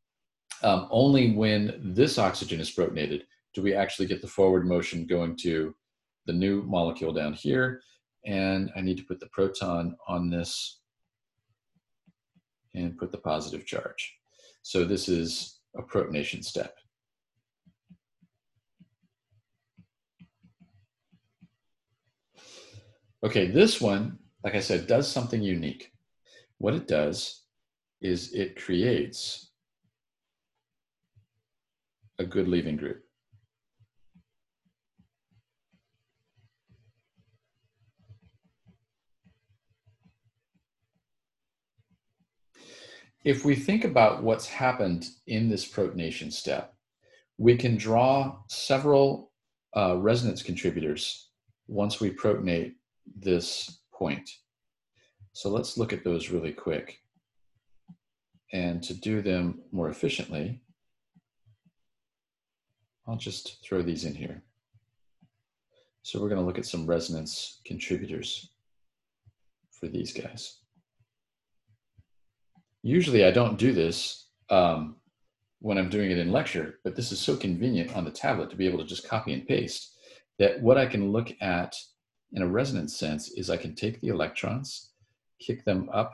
Only when this oxygen is protonated do we actually get the forward motion going to the new molecule down here. And I need to put the proton on this and put the positive charge. So this is a protonation step. Okay, this one, like I said, does something unique. What it does is it creates a good leaving group. If we think about what's happened in this protonation step, we can draw several resonance contributors once we protonate this point. So let's look at those really quick. And to do them more efficiently, I'll just throw these in here. So we're going to look at some resonance contributors for these guys. Usually I don't do this when I'm doing it in lecture, but this is so convenient on the tablet to be able to just copy and paste that what I can look at in a resonance sense is I can take the electrons, kick them up,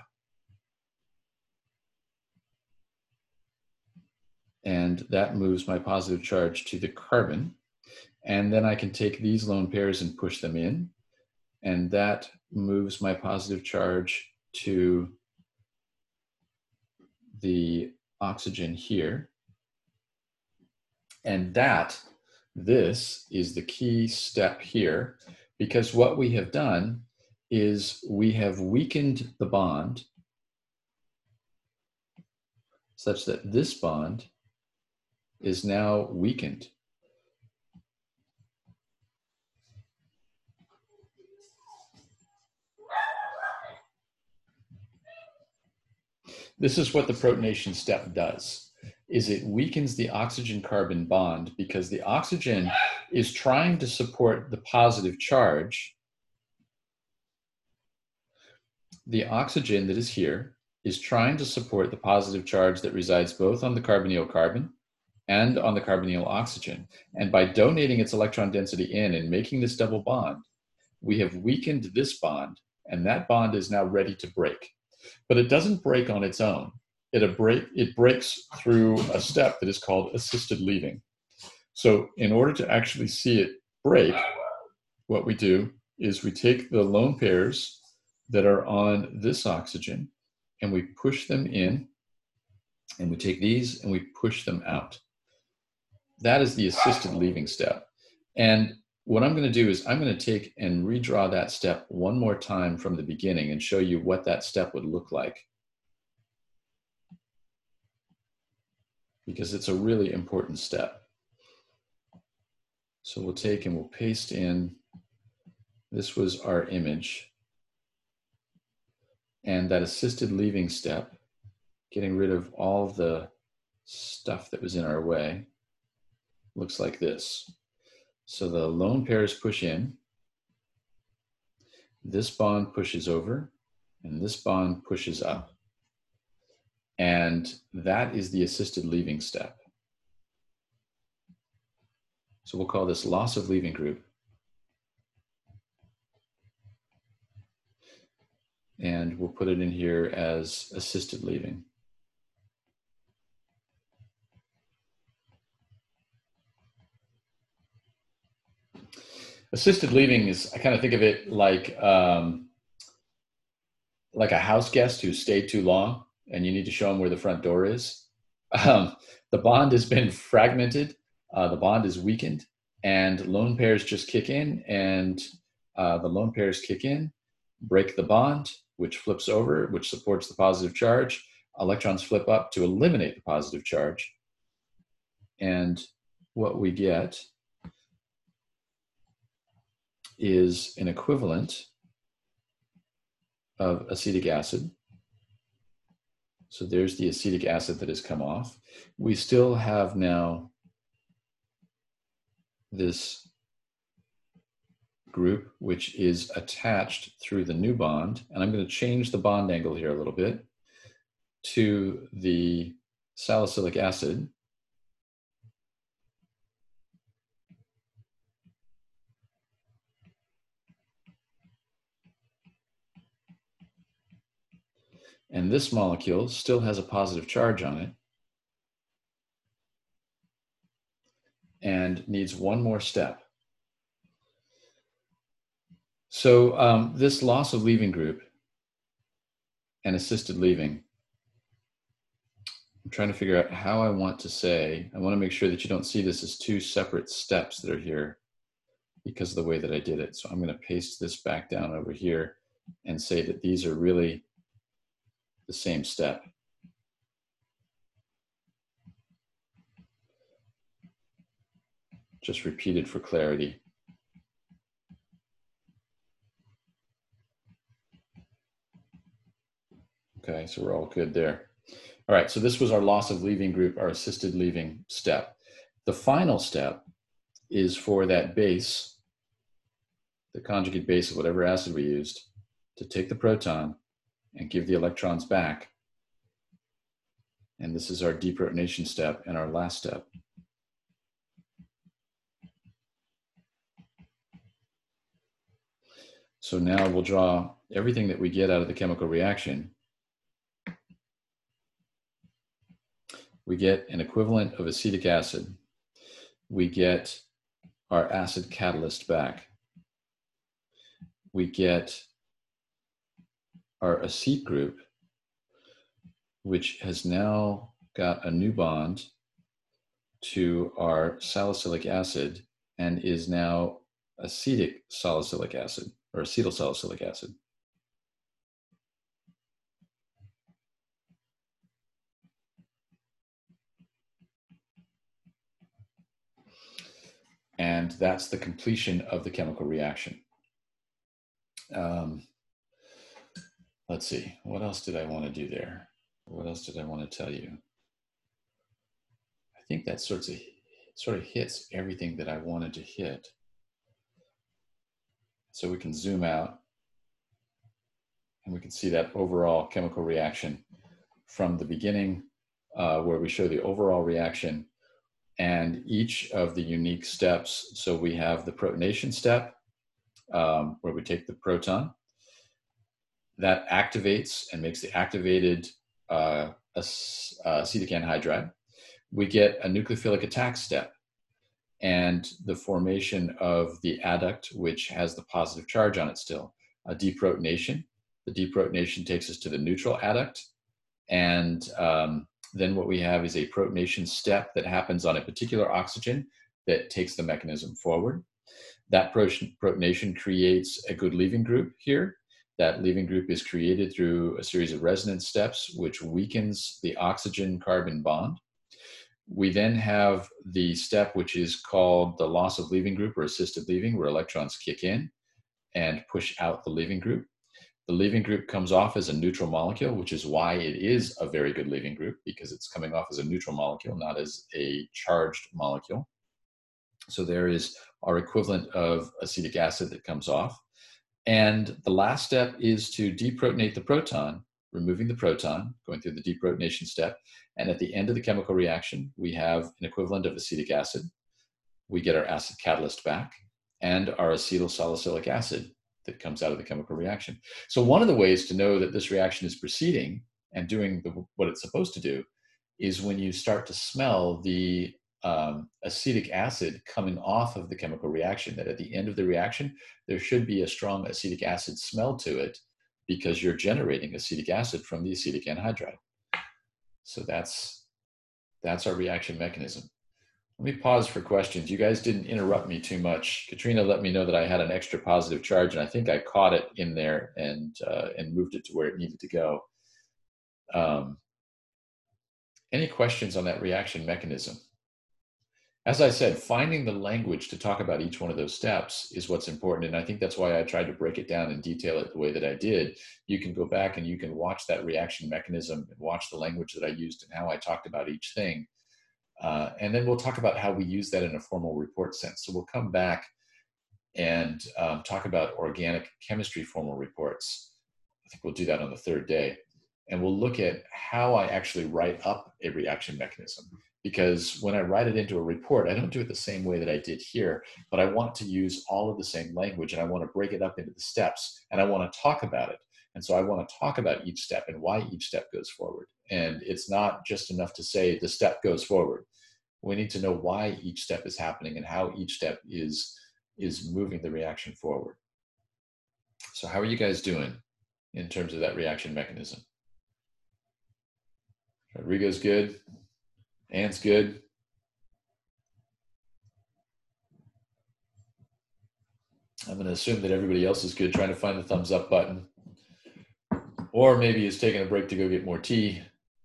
and that moves my positive charge to the carbon. And then I can take these lone pairs and push them in, and that moves my positive charge to the oxygen here. And this is the key step here, because what we have done is we have weakened the bond such that this bond is now weakened. This is what the protonation step does, is it weakens the oxygen-carbon bond because the oxygen is trying to support the positive charge. The oxygen that is here is trying to support the positive charge that resides both on the carbonyl carbon and on the carbonyl oxygen. And by donating its electron density in and making this double bond, we have weakened this bond, and that bond is now ready to break. But it doesn't break on its own. It breaks through a step that is called assisted leaving. So in order to actually see it break, what we do is we take the lone pairs that are on this oxygen and we push them in, and we take these and we push them out. That is the assisted leaving step. And what I'm going to do is I'm going to take and redraw that step one more time from the beginning and show you what that step would look like, because it's a really important step. So we'll take and we'll paste in, this was our image, and that assisted leaving step, getting rid of all the stuff that was in our way, looks like this. So the lone pairs push in, this bond pushes over, and this bond pushes up. And that is the assisted leaving step. So we'll call this loss of leaving group. And we'll put it in here as assisted leaving. Assisted leaving is, I kind of think of it like a house guest who stayed too long and you need to show them where the front door is. The bond has been fragmented, the bond is weakened, and lone pairs just kick in, and the lone pairs kick in, break the bond, which flips over, which supports the positive charge. Electrons flip up to eliminate the positive charge. And what we get is an equivalent of acetic acid. So there's the acetic acid that has come off. We still have now this group which is attached through the new bond, and I'm going to change the bond angle here a little bit to the salicylic acid. And this molecule still has a positive charge on it and needs one more step. So this loss of leaving group and assisted leaving, I'm trying to figure out how I want to say, I want to make sure that you don't see this as two separate steps that are here because of the way that I did it. So I'm going to paste this back down over here and say that these are really the same step. Just repeated for clarity. Okay, so we're all good there. All right, so this was our loss of leaving group, our assisted leaving step. The final step is for that base, the conjugate base of whatever acid we used, to take the proton and give the electrons back. And this is our deprotonation step and our last step. So now we'll draw everything that we get out of the chemical reaction. We get an equivalent of acetic acid. We get our acid catalyst back. We get our acete group, which has now got a new bond to our salicylic acid and is now acetic salicylic acid, or acetyl salicylic acid. And that's the completion of the chemical reaction. Let's see, what else did I want to do there? What else did I want to tell you? I think that sort of hits everything that I wanted to hit. So we can zoom out and we can see that overall chemical reaction from the beginning, where we show the overall reaction and each of the unique steps. So we have the protonation step, where we take the proton. That activates and makes the activated acetic anhydride. We get a nucleophilic attack step and the formation of the adduct, which has the positive charge on it still. A deprotonation. The deprotonation takes us to the neutral adduct. And then what we have is a protonation step that happens on a particular oxygen that takes the mechanism forward. That protonation creates a good leaving group here. That leaving group is created through a series of resonance steps, which weakens the oxygen-carbon bond. We then have the step which is called the loss of leaving group or assisted leaving, where electrons kick in and push out the leaving group. The leaving group comes off as a neutral molecule, which is why it is a very good leaving group, because it's coming off as a neutral molecule, not as a charged molecule. So there is our equivalent of acetic acid that comes off. And the last step is to deprotonate the proton, removing the proton, going through the deprotonation step. And at the end of the chemical reaction, we have an equivalent of acetic acid. We get our acid catalyst back and our acetyl salicylic acid that comes out of the chemical reaction. So one of the ways to know that this reaction is proceeding and doing what it's supposed to do is when you start to smell the acetic acid coming off of the chemical reaction, that at the end of the reaction, there should be a strong acetic acid smell to it because you're generating acetic acid from the acetic anhydride. So that's our reaction mechanism. Let me pause for questions. You guys didn't interrupt me too much. Katrina let me know that I had an extra positive charge, and I think I caught it in there and moved it to where it needed to go. Any questions on that reaction mechanism? As I said, finding the language to talk about each one of those steps is what's important. And I think that's why I tried to break it down and detail it the way that I did. You can go back and you can watch that reaction mechanism and watch the language that I used and how I talked about each thing. And then we'll talk about how we use that in a formal report sense. So we'll come back and talk about organic chemistry formal reports. I think we'll do that on the third day. And we'll look at how I actually write up a reaction mechanism. Because when I write it into a report, I don't do it the same way that I did here, but I want to use all of the same language and I want to break it up into the steps and I want to talk about it. And so I want to talk about each step and why each step goes forward. And it's not just enough to say the step goes forward. We need to know why each step is happening and how each step is moving the reaction forward. So how are you guys doing in terms of that reaction mechanism? Rodrigo's good. Anne's good. I'm going to assume that everybody else is good, trying to find the thumbs up button. Or maybe is taking a break to go get more tea.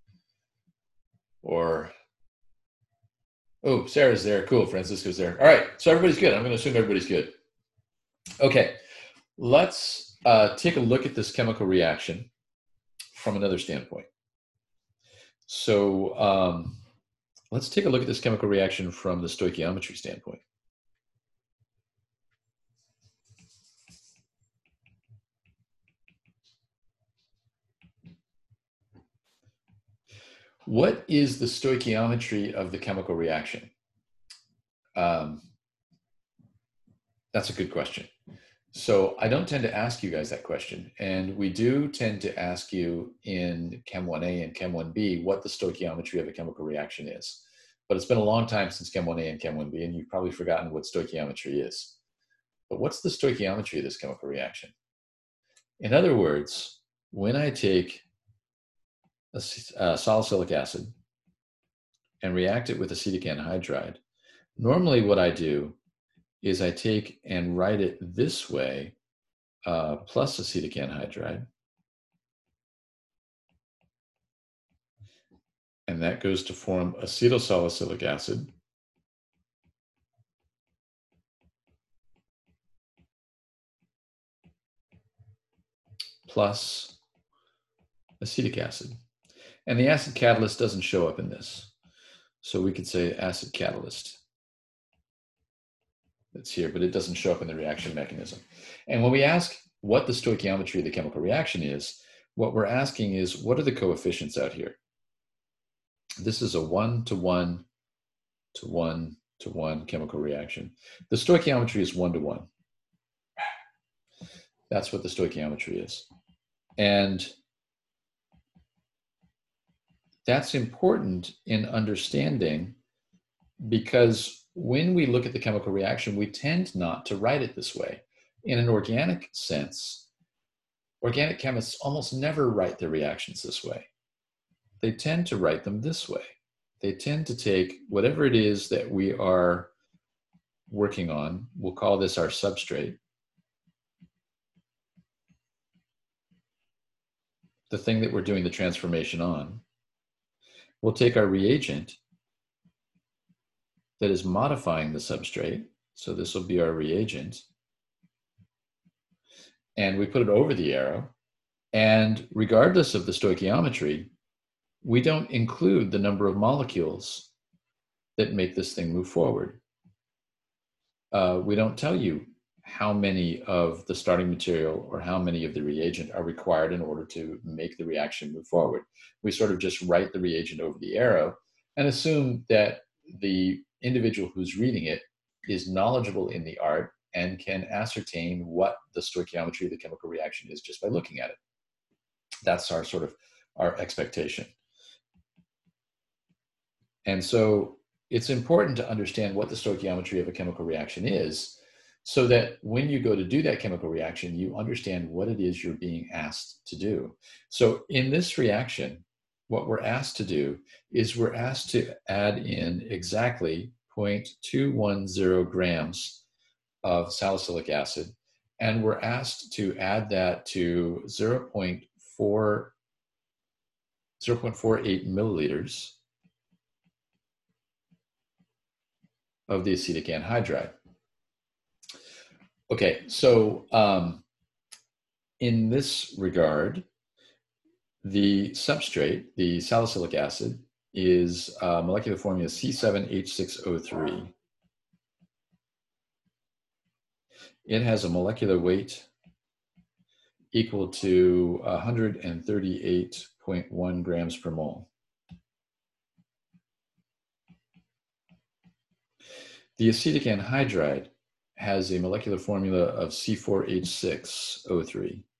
Or, oh, Sarah's there. Cool, Francisco's there. All right, so everybody's good. I'm going to assume everybody's good. Okay, let's take a look at this chemical reaction from another standpoint. So let's take a look at this chemical reaction from the stoichiometry standpoint. What is the stoichiometry of the chemical reaction? That's a good question. So I don't tend to ask you guys that question. And we do tend to ask you in Chem 1A and Chem 1B what the stoichiometry of a chemical reaction is. But it's been a long time since Chem 1A and Chem 1B, and you've probably forgotten what stoichiometry is. But what's the stoichiometry of this chemical reaction? In other words, when I take a salicylic acid and react it with acetic anhydride, normally what I do is I take and write it this way, plus acetic anhydride. And that goes to form acetylsalicylic acid. Plus acetic acid. And the acid catalyst doesn't show up in this. So we could say acid catalyst. That's here, but it doesn't show up in the reaction mechanism. And when we ask what the stoichiometry of the chemical reaction is, what we're asking is, what are the coefficients out here? This is a 1 to 1 to 1 to 1 chemical reaction. The stoichiometry is 1 to 1. That's what the stoichiometry is. And that's important in understanding, because when we look at the chemical reaction, we tend not to write it this way. In an organic sense, organic chemists almost never write their reactions this way. They tend to write them this way. They tend to take whatever it is that we are working on, we'll call this our substrate, the thing that we're doing the transformation on. We'll take our reagent that is modifying the substrate, so this will be our reagent, and we put it over the arrow, and regardless of the stoichiometry, we don't include the number of molecules that make this thing move forward. We don't tell you how many of the starting material or how many of the reagent are required in order to make the reaction move forward. We sort of just write the reagent over the arrow and assume that the individual who's reading it is knowledgeable in the art and can ascertain what the stoichiometry of the chemical reaction is just by looking at it. That's our sort of our expectation. And so it's important to understand what the stoichiometry of a chemical reaction is, so that when you go to do that chemical reaction, you understand what it is you're being asked to do. So in this reaction, what we're asked to do is we're asked to add in exactly 0.210 grams of salicylic acid, and we're asked to add that to 0.48 milliliters of the acetic anhydride. Okay, so in this regard, the substrate, the salicylic acid, is molecular formula C7H6O3. It has a molecular weight equal to 138.1 grams per mole. The acetic anhydride has a molecular formula of C4H6O3.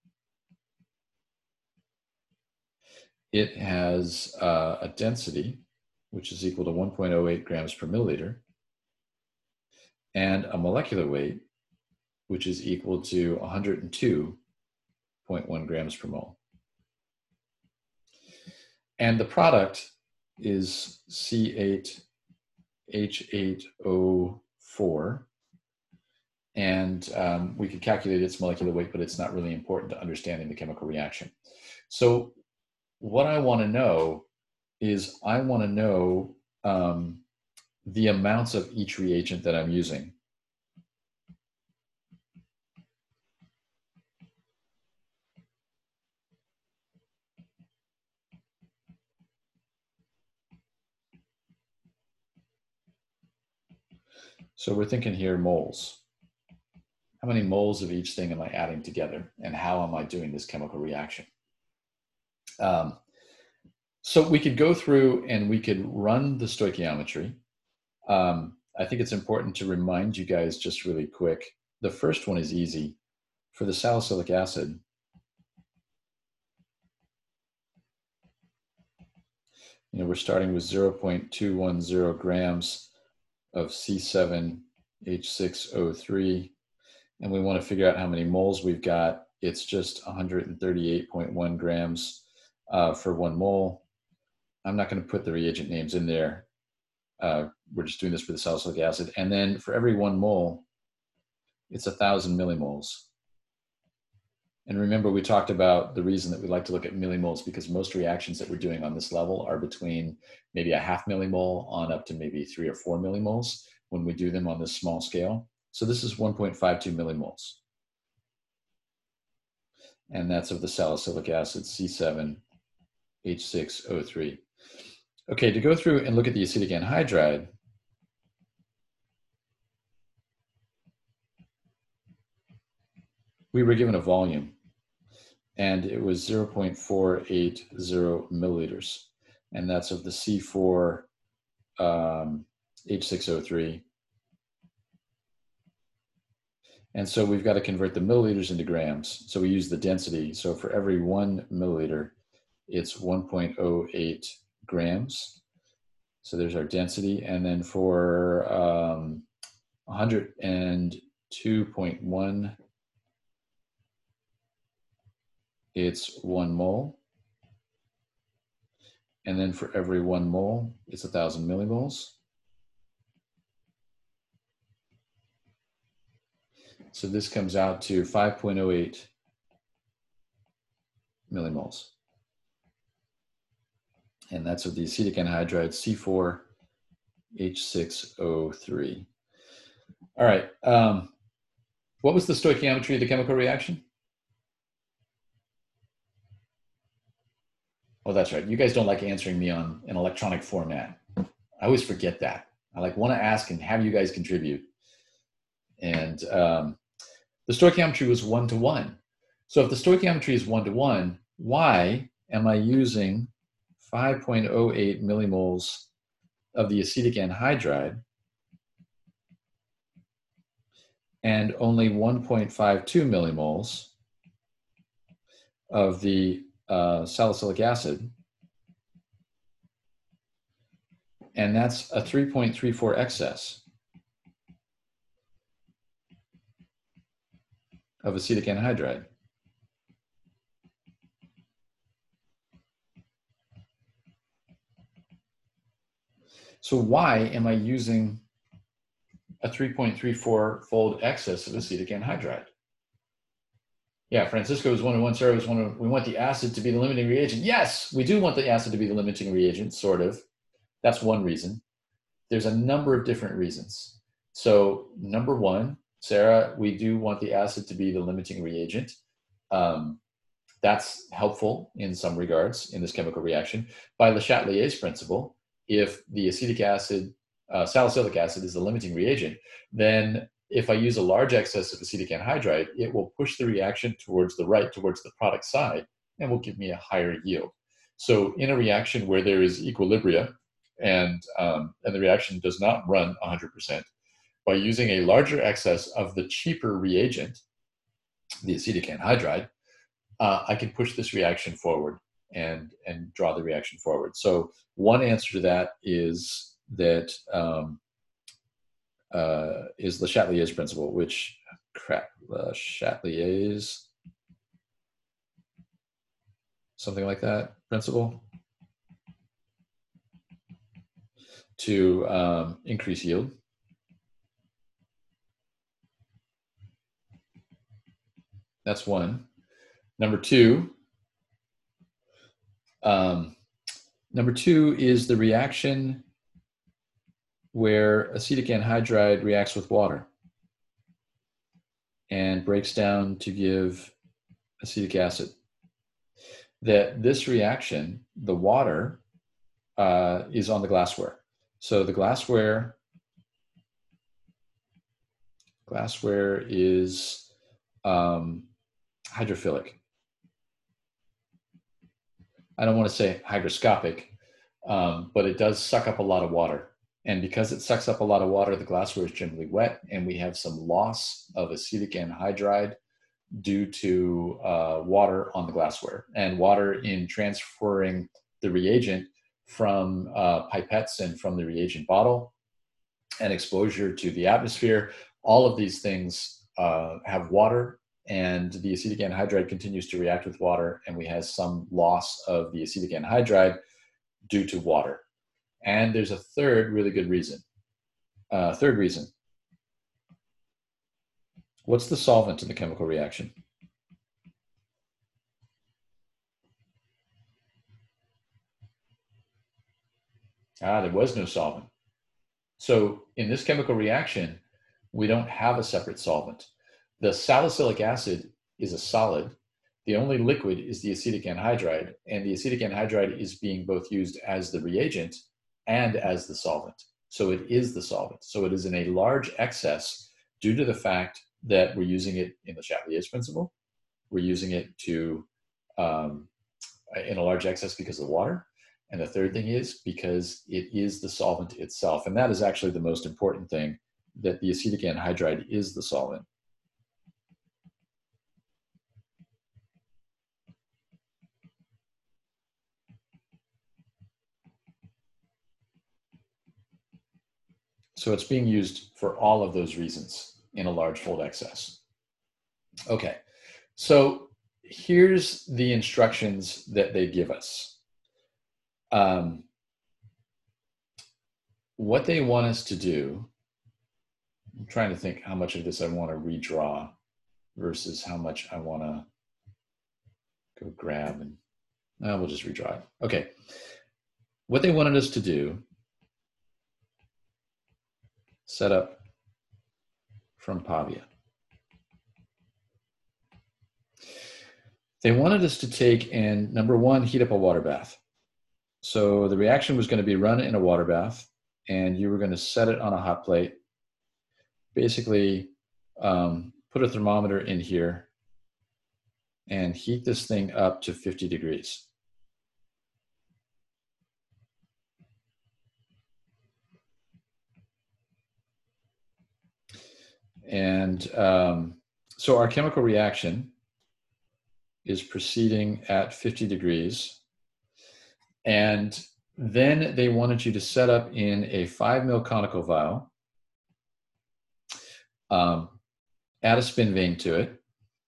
It has a density, which is equal to 1.08 grams per milliliter, and a molecular weight, which is equal to 102.1 grams per mole. And the product is C8H8O4. And we could calculate its molecular weight, but it's not really important to understanding the chemical reaction. So what I want to know is I want to know the amounts of each reagent that I'm using. So we're thinking here moles. How many moles of each thing am I adding together, and how am I doing this chemical reaction? So we could go through and we could run the stoichiometry. I think it's important to remind you guys just really quick. The first one is easy. for the salicylic acid, we're starting with 0.210 grams of C7H6O3, and we want to figure out how many moles we've got. It's just 138.1 grams for 1 mole. I'm not going to put the reagent names in there. We're just doing this for the salicylic acid. And then for every 1 mole, it's 1,000 millimoles. And remember, we talked about the reason that we like to look at millimoles, because most reactions that we're doing on this level are between maybe a half millimole on up to maybe 3 or 4 millimoles when we do them on this small scale. So this is 1.52 millimoles. And that's of the salicylic acid, C7H6O3. Okay, to go through and look at the acetic anhydride, we were given a volume, and it was 0.480 milliliters, and that's of the C4 H6O3. And so we've got to convert the milliliters into grams. So we use the density. So for every 1 milliliter, it's 1.08 grams. So there's our density. And then for 102.1, it's 1 mole. And then for every 1 mole, it's 1,000 millimoles. So this comes out to 5.08 millimoles. And that's of the acetic anhydride C4H6O3. All right. What was the stoichiometry of the chemical reaction? Oh, that's right. You guys don't like answering me on an electronic format. I always forget that. I want to ask and have you guys contribute. And the stoichiometry was 1:1. So if the stoichiometry is 1:1, why am I using 5.08 millimoles of the acetic anhydride and only 1.52 millimoles of the salicylic acid? And that's a 3.34 excess of acetic anhydride. So why am I using a 3.34-fold excess of acetic anhydride? Yeah, Francisco is 1:1, Sarah is 1:1. We want the acid to be the limiting reagent. Yes, we do want the acid to be the limiting reagent, sort of. That's one reason. There's a number of different reasons. So number one, Sarah, we do want the acid to be the limiting reagent. That's helpful in some regards in this chemical reaction. By Le Chatelier's principle, if the acetic acid, salicylic acid is the limiting reagent, then if I use a large excess of acetic anhydride, it will push the reaction towards the right, towards the product side, and will give me a higher yield. So in a reaction where there is equilibria and the reaction does not run 100%, by using a larger excess of the cheaper reagent, the acetic anhydride, I can push this reaction forward and draw the reaction forward. So one answer to that is that is Le Chatelier's principle, which, Le Chatelier's, something like that, principle to increase yield. That's one. Number two is the reaction where acetic anhydride reacts with water and breaks down to give acetic acid. That this reaction, the water, is on the glassware. So the glassware is hydrophilic. I don't want to say hygroscopic, but it does suck up a lot of water. And because it sucks up a lot of water, the glassware is generally wet, and we have some loss of acetic anhydride due to water on the glassware, and water in transferring the reagent from pipettes and from the reagent bottle, and exposure to the atmosphere. All of these things have water, and the acetic anhydride continues to react with water, and we have some loss of the acetic anhydride due to water. And there's a third really good reason. Third reason. What's the solvent in the chemical reaction? There was no solvent. So in this chemical reaction, we don't have a separate solvent. The salicylic acid is a solid. The only liquid is the acetic anhydride, and the acetic anhydride is being both used as the reagent and as the solvent. So it is the solvent. So it is in a large excess due to the fact that we're using it in the Chatelier principle. We're using it to in a large excess because of the water. And the third thing is because it is the solvent itself. And that is actually the most important thing, that the acetic anhydride is the solvent. So it's being used for all of those reasons in a large fold excess. Okay, so here's the instructions that they give us. What they want us to do, I'm trying to think how much of this I want to redraw versus how much I want to go grab, and we'll just redraw it. Okay, what they wanted us to do, set up from Pavia. They wanted us to take and, number one, heat up a water bath. So the reaction was going to be run in a water bath, and you were going to set it on a hot plate. Basically, put a thermometer in here and heat this thing up to 50 degrees. And so our chemical reaction is proceeding at 50 degrees. And then they wanted you to set up in a 5 ml conical vial, add a spin vane to it,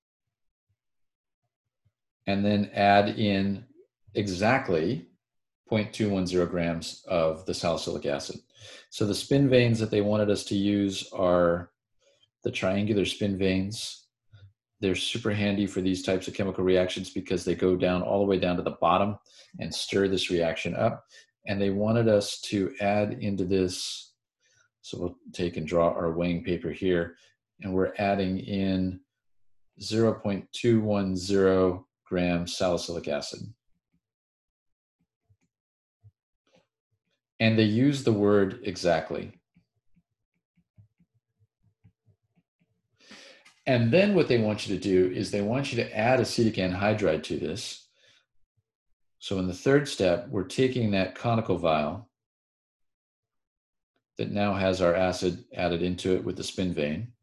and then add in exactly 0.210 grams of the salicylic acid. So the spin vanes that they wanted us to use are the triangular spin vanes. They're super handy for these types of chemical reactions because they go down all the way down to the bottom and stir this reaction up. And they wanted us to add into this, so we'll take and draw our weighing paper here, and we're adding in 0.210 grams salicylic acid. And they use the word exactly. And then what they want you to do is they want you to add acetic anhydride to this. So in the third step, we're taking that conical vial that now has our acid added into it with the spin vane.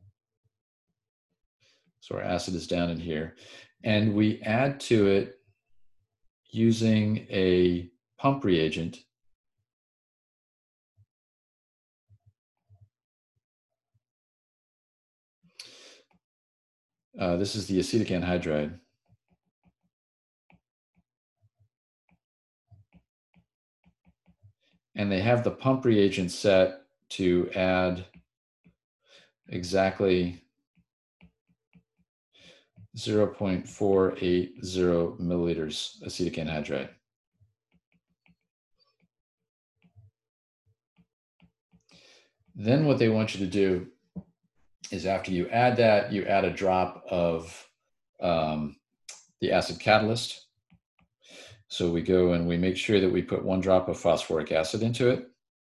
So our acid is down in here. And we add to it using a pump reagent. This is the acetic anhydride. And they have the pump reagent set to add exactly 0.480 milliliters acetic anhydride. Then what they want you to do is after you add that, you add a drop of the acid catalyst. So we go and we make sure that we put 1 drop of phosphoric acid into it.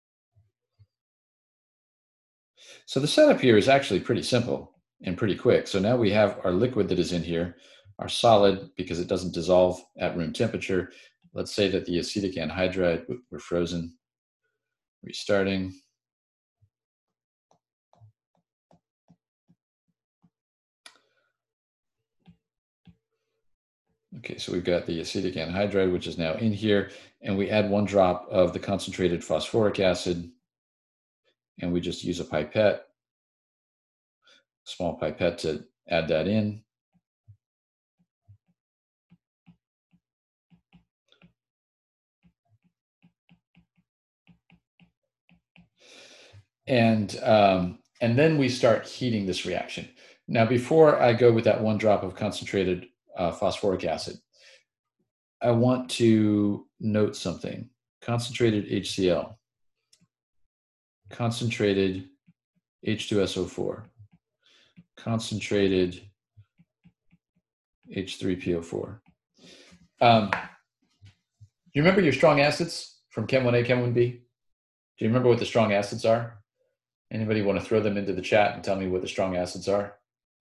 So the setup here is actually pretty simple and pretty quick. So now we have our liquid that is in here, our solid, because it doesn't dissolve at room temperature. Let's say that the acetic anhydride, we're frozen, restarting. Okay, so we've got the acetic anhydride, which is now in here, and we add 1 drop of the concentrated phosphoric acid, and we just use a pipette, small pipette, to add that in. And then we start heating this reaction. Now, before I go with that 1 drop of concentrated phosphoric acid, I want to note something. Concentrated HCl, concentrated H2SO4, concentrated H3PO4. Do you remember your strong acids from Chem 1A, Chem 1B? Do you remember what the strong acids are? Anybody want to throw them into the chat and tell me what the strong acids are?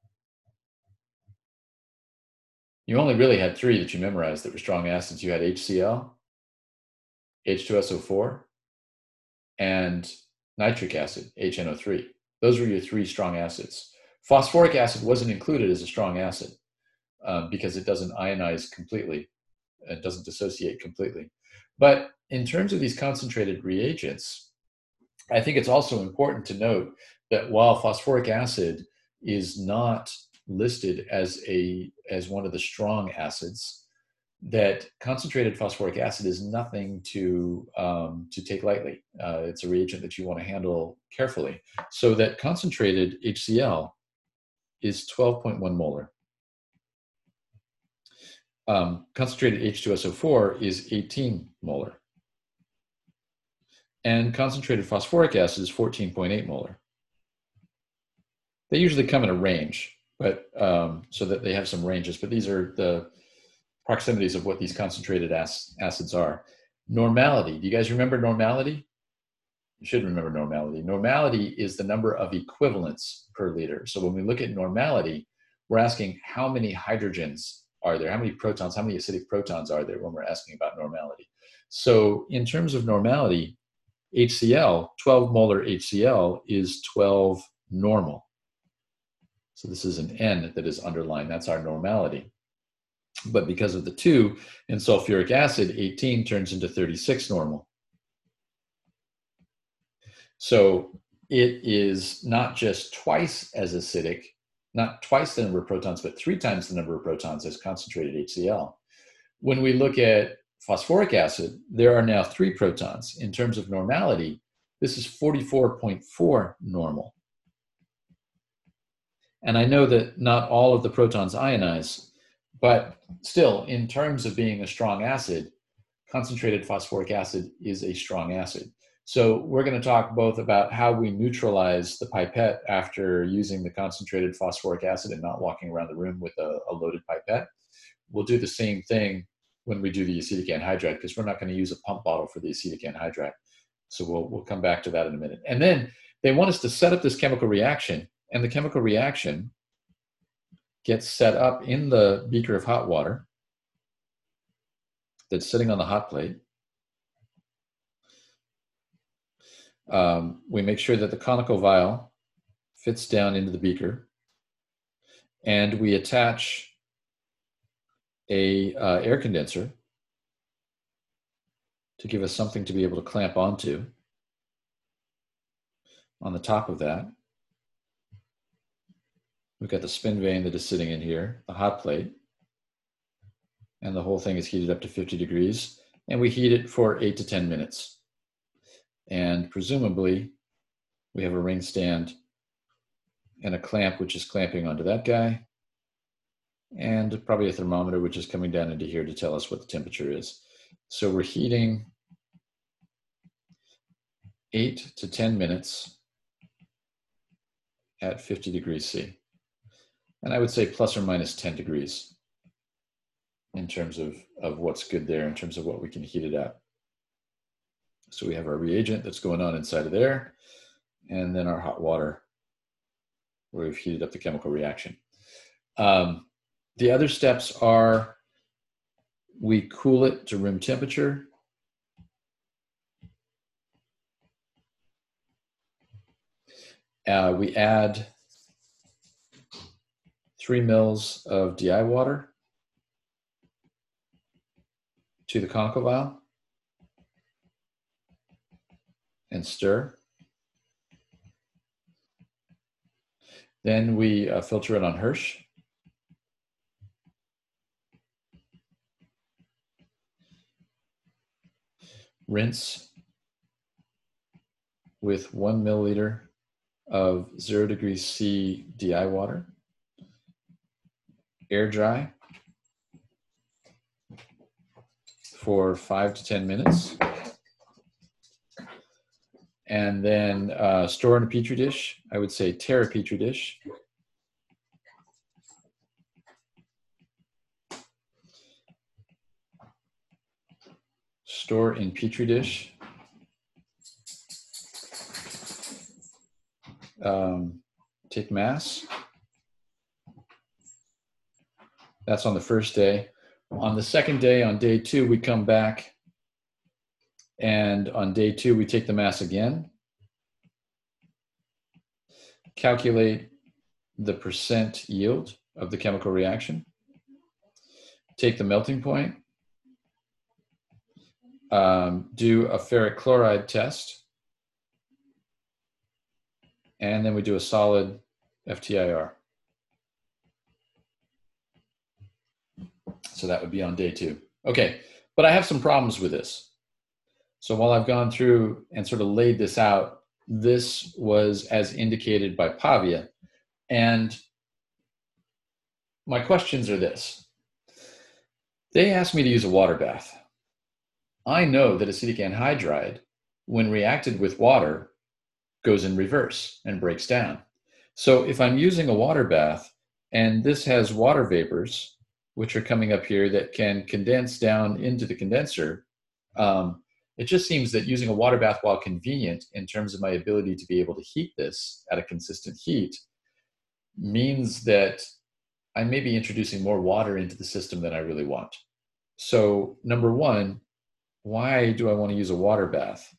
You only really had 3 that you memorized that were strong acids. You had HCl, H2SO4, and nitric acid, HNO3. Those were your 3 strong acids. Phosphoric acid wasn't included as a strong acid because it doesn't ionize completely. It doesn't dissociate completely. But in terms of these concentrated reagents, I think it's also important to note that while phosphoric acid is not listed as one of the strong acids, that concentrated phosphoric acid is nothing to take lightly. It's a reagent that you want to handle carefully. So that concentrated HCl is 12.1 molar. Concentrated H2SO4 is 18 molar. And concentrated phosphoric acid is 14.8 molar. They usually come in a range, but so that they have some ranges, but these are the proximities of what these concentrated acids are. Normality, do you guys remember normality? You should remember normality. Normality is the number of equivalents per liter. So when we look at normality, we're asking how many hydrogens are there, how many protons, how many acidic protons are there when we're asking about normality. So in terms of normality, HCl, 12 molar HCl is 12 normal. So this is an N that is underlined. That's our normality. But because of the 2 in sulfuric acid, 18 turns into 36 normal. So it is not just twice as acidic, not twice the number of protons, but 3 times the number of protons as concentrated HCl. When we look at phosphoric acid, there are now 3 protons. In terms of normality, this is 44.4 normal. And I know that not all of the protons ionize, but still, in terms of being a strong acid, concentrated phosphoric acid is a strong acid. So we're going to talk both about how we neutralize the pipette after using the concentrated phosphoric acid and not walking around the room with a loaded pipette. We'll do the same thing when we do the acetic anhydride, because we're not going to use a pump bottle for the acetic anhydride. So we'll come back to that in a minute. And then they want us to set up this chemical reaction, and the chemical reaction gets set up in the beaker of hot water that's sitting on the hot plate. We make sure that the conical vial fits down into the beaker, and we attach a air condenser to give us something to be able to clamp onto on the top of that. We've got the spin vane that is sitting in here, the hot plate, and the whole thing is heated up to 50 degrees, and we heat it for 8 to 10 minutes. And presumably, we have a ring stand and a clamp, which is clamping onto that guy, and probably a thermometer, which is coming down into here to tell us what the temperature is. So we're heating 8 to 10 minutes at 50 degrees C. And I would say plus or minus 10 degrees in terms of what's good there, in terms of what we can heat it at. So we have our reagent that's going on inside of there, and then our hot water where we've heated up the chemical reaction. The other steps are we cool it to room temperature. We add 3 mils of DI water. to the Concovial and stir. Then we filter it on Hirsch. Rinse with 1 milliliter of 0 degrees C DI water. Air dry for 5 to 10 minutes. And then store in a Petri dish. I would say tear a Petri dish. Store in Petri dish. Take mass. That's on the first day. On the second day, on day 2, we come back. And on day 2, we take the mass again. Calculate the % yield of the chemical reaction. Take the melting point. Do a ferric chloride test. And then we do a solid FTIR. So that would be on day 2. Okay, but I have some problems with this. So while I've gone through and sort of laid this out, this was as indicated by Pavia. And my questions are this. They asked me to use a water bath. I know that acetic anhydride, when reacted with water, goes in reverse and breaks down. So if I'm using a water bath and this has water vapors, which are coming up here that can condense down into the condenser, it just seems that using a water bath, while convenient in terms of my ability to be able to heat this at a consistent heat, means that I may be introducing more water into the system than I really want. So number one, why do I want to use a water bath?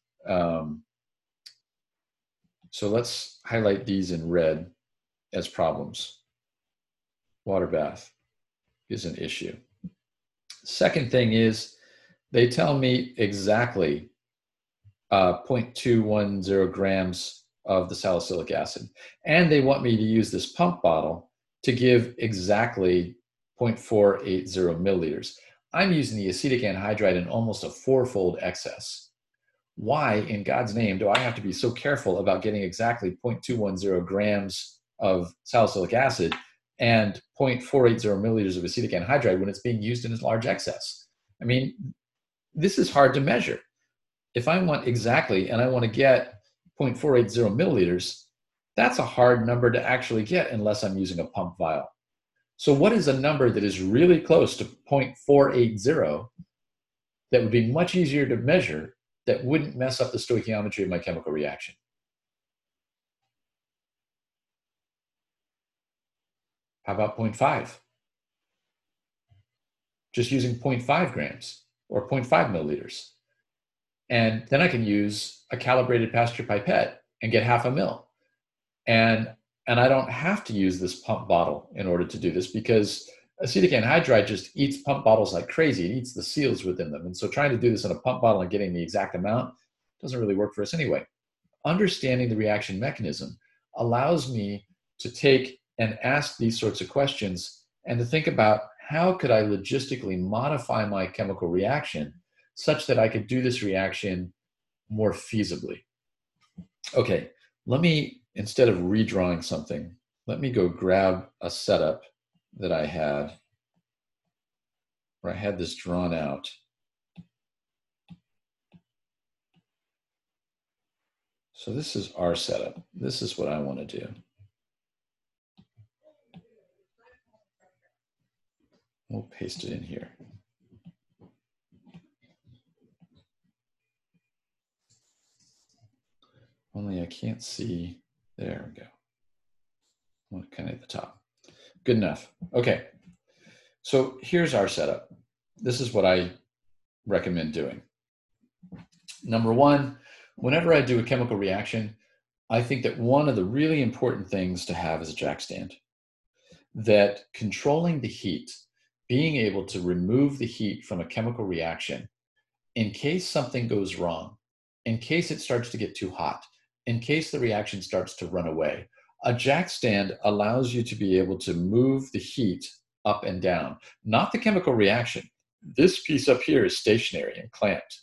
So let's highlight these in red as problems. Water bath is an issue. Second thing is, they tell me exactly 0.210 grams of the salicylic acid. And they want me to use this pump bottle to give exactly 0.480 milliliters. I'm using the acetic anhydride in almost a 4-fold excess. Why, in God's name, do I have to be so careful about getting exactly 0.210 grams of salicylic acid and 0.480 milliliters of acetic anhydride when it's being used in a large excess? I mean, this is hard to measure. If I want exactly, and I want to get 0.480 milliliters, that's a hard number to actually get unless I'm using a pump vial. So what is a number that is really close to 0.480 that would be much easier to measure that wouldn't mess up the stoichiometry of my chemical reaction? How about 0.5? Just using 0.5 grams or 0.5 milliliters. And then I can use a calibrated pasture pipette and get 0.5 ml. And I don't have to use this pump bottle in order to do this, because acetic anhydride just eats pump bottles like crazy. It eats the seals within them. And so trying to do this in a pump bottle and getting the exact amount doesn't really work for us anyway. Understanding the reaction mechanism allows me to take and ask these sorts of questions and to think about how could I logistically modify my chemical reaction such that I could do this reaction more feasibly. Okay, let me, instead of redrawing something, let me go grab a setup that I had, where I had this drawn out. So this is our setup. This is what I want to do. We'll paste it in here. Only I can't see. There we go. I want it kind of at the top. Good enough. Okay. So here's our setup. This is what I recommend doing. Number one, whenever I do a chemical reaction, I think that one of the really important things to have is a jack stand. That controlling the heat, being able to remove the heat from a chemical reaction in case something goes wrong, in case it starts to get too hot, in case the reaction starts to run away. A jack stand allows you to be able to move the heat up and down, not the chemical reaction. This piece up here is stationary and clamped.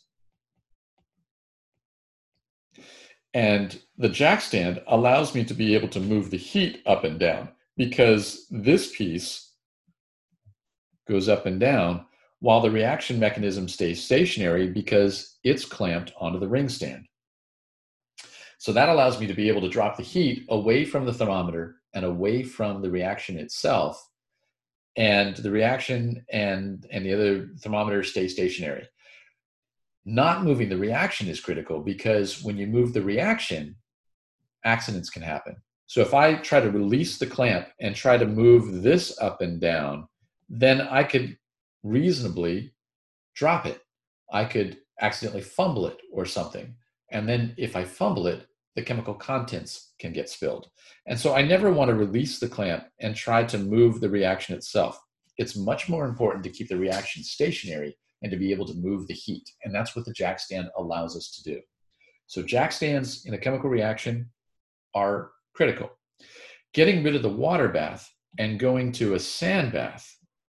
And the jack stand allows me to be able to move the heat up and down because this piece goes up and down while the reaction mechanism stays stationary because it's clamped onto the ring stand. So that allows me to be able to drop the heat away from the thermometer and away from the reaction itself. And the reaction and the other thermometer stay stationary. Not moving the reaction is critical because when you move the reaction, accidents can happen. So if I try to release the clamp and try to move this up and down, then I could reasonably drop it. I could accidentally fumble it or something. And then if I fumble it, the chemical contents can get spilled. And so I never want to release the clamp and try to move the reaction itself. It's much more important to keep the reaction stationary and to be able to move the heat. And that's what the jack stand allows us to do. So jack stands in a chemical reaction are critical. Getting rid of the water bath and going to a sand bath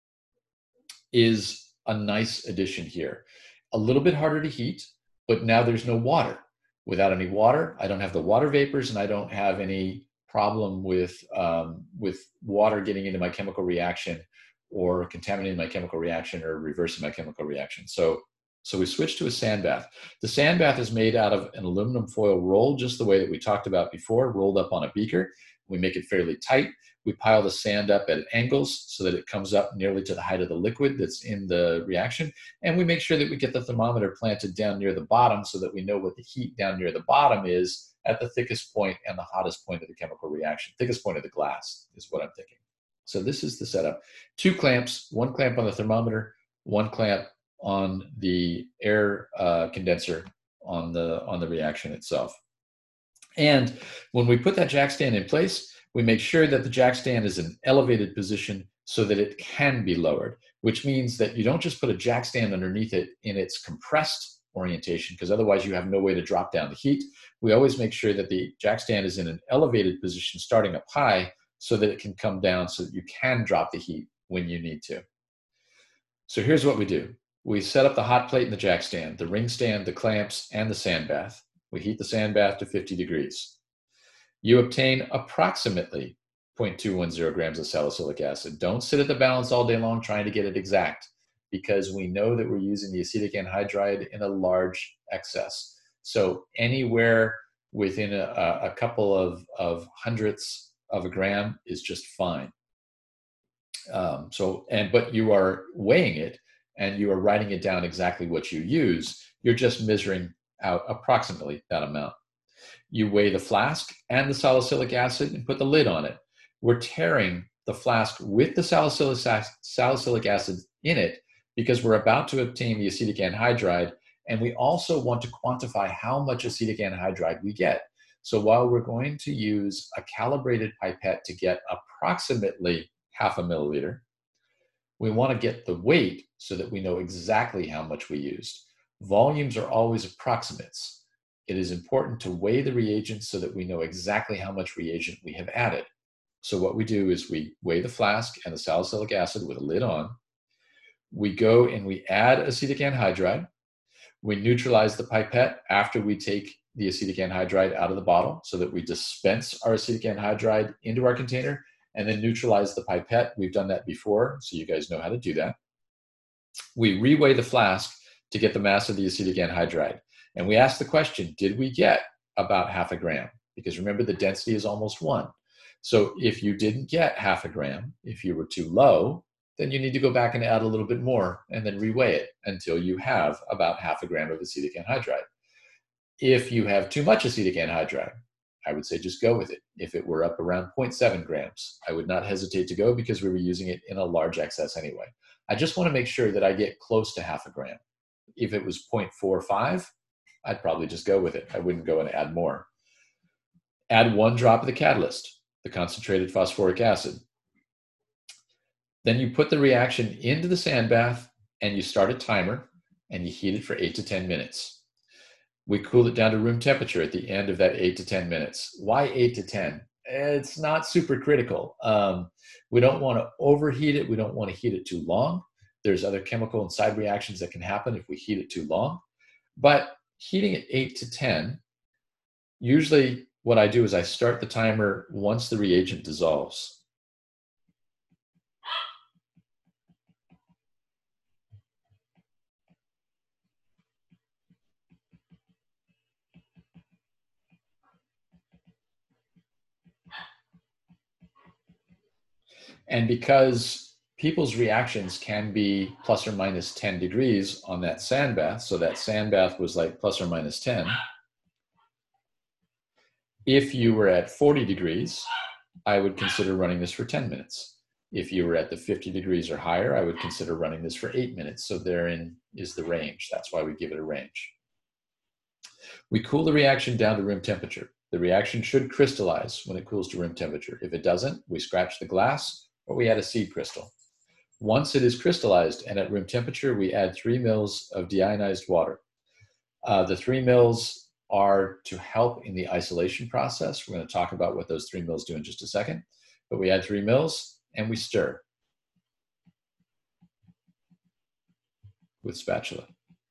is a nice addition here. A little bit harder to heat, but now there's no water. Without any water, I don't have the water vapors and I don't have any problem with water getting into my chemical reaction or contaminating my chemical reaction or reversing my chemical reaction. So we switch to a sand bath. The sand bath is made out of an aluminum foil roll, just the way that we talked about before, rolled up on a beaker. We make it fairly tight. We pile the sand up at angles so that it comes up nearly to the height of the liquid that's in the reaction. And we make sure that we get the thermometer planted down near the bottom so that we know what the heat down near the bottom is at the thickest point and the hottest point of the chemical reaction. Thickest point of the glass is what I'm thinking. So this is the setup. 2 clamps, 1 clamp on the thermometer, 1 clamp on the air condenser on the reaction itself. And when we put that jack stand in place, we make sure that the jack stand is in an elevated position so that it can be lowered, which means that you don't just put a jack stand underneath it in its compressed orientation, because otherwise you have no way to drop down the heat. We always make sure that the jack stand is in an elevated position starting up high so that it can come down so that you can drop the heat when you need to. So here's what we do. We set up the hot plate in the jack stand, the ring stand, the clamps, and the sand bath. We heat the sand bath to 50 degrees. You obtain approximately 0.210 grams of salicylic acid. Don't sit at the balance all day long trying to get it exact, because we know that we're using the acetic anhydride in a large excess. So anywhere within a couple of hundredths of a gram is just fine. But you are weighing it and you are writing it down exactly what you use. You're just measuring out approximately that amount. You weigh the flask and the salicylic acid and put the lid on it. We're tearing the flask with the salicylic acid in it because we're about to obtain the acetic anhydride, and we also want to quantify how much acetic anhydride we get. So while we're going to use a calibrated pipette to get approximately 0.5 milliliter, we want to get the weight so that we know exactly how much we used. Volumes are always approximates. It is important to weigh the reagents so that we know exactly how much reagent we have added. So what we do is we weigh the flask and the salicylic acid with a lid on. We go and we add acetic anhydride. We neutralize the pipette after we take the acetic anhydride out of the bottle so that we dispense our acetic anhydride into our container and then neutralize the pipette. We've done that before, so you guys know how to do that. We reweigh the flask to get the mass of the acetic anhydride. And we ask the question, did we get about 0.5 gram? Because remember, the density is almost 1. So if you didn't get 0.5 gram, if you were too low, then you need to go back and add a little bit more and then reweigh it until you have about 0.5 gram of acetic anhydride. If you have too much acetic anhydride, I would say just go with it. If it were up around 0.7 grams, I would not hesitate to go because we were using it in a large excess anyway. I just want to make sure that I get close to 0.5 gram. If it was 0.45, I'd probably just go with it. I wouldn't go and add more. Add 1 drop of the catalyst, the concentrated phosphoric acid. Then you put the reaction into the sand bath and you start a timer and you heat it for 8 to 10 minutes. We cool it down to room temperature at the end of that 8 to 10 minutes. Why 8 to 10? It's not super critical. We don't want to overheat it. We don't want to heat it too long. There's other chemical and side reactions that can happen if we heat it too long. But heating it 8 to 10, usually what I do is I start the timer once the reagent dissolves. And because people's reactions can be plus or minus 10 degrees on that sand bath, so that sand bath was like plus or minus 10. If you were at 40 degrees, I would consider running this for 10 minutes. If you were at the 50 degrees or higher, I would consider running this for 8 minutes. So therein is the range. That's why we give it a range. We cool the reaction down to room temperature. The reaction should crystallize when it cools to room temperature. If it doesn't, we scratch the glass or we add a seed crystal. Once it is crystallized and at room temperature, we add 3 mils of deionized water. The 3 mils are to help in the isolation process. We're going to talk about what those 3 mils do in just a second. But we add 3 mils and we stir with spatula.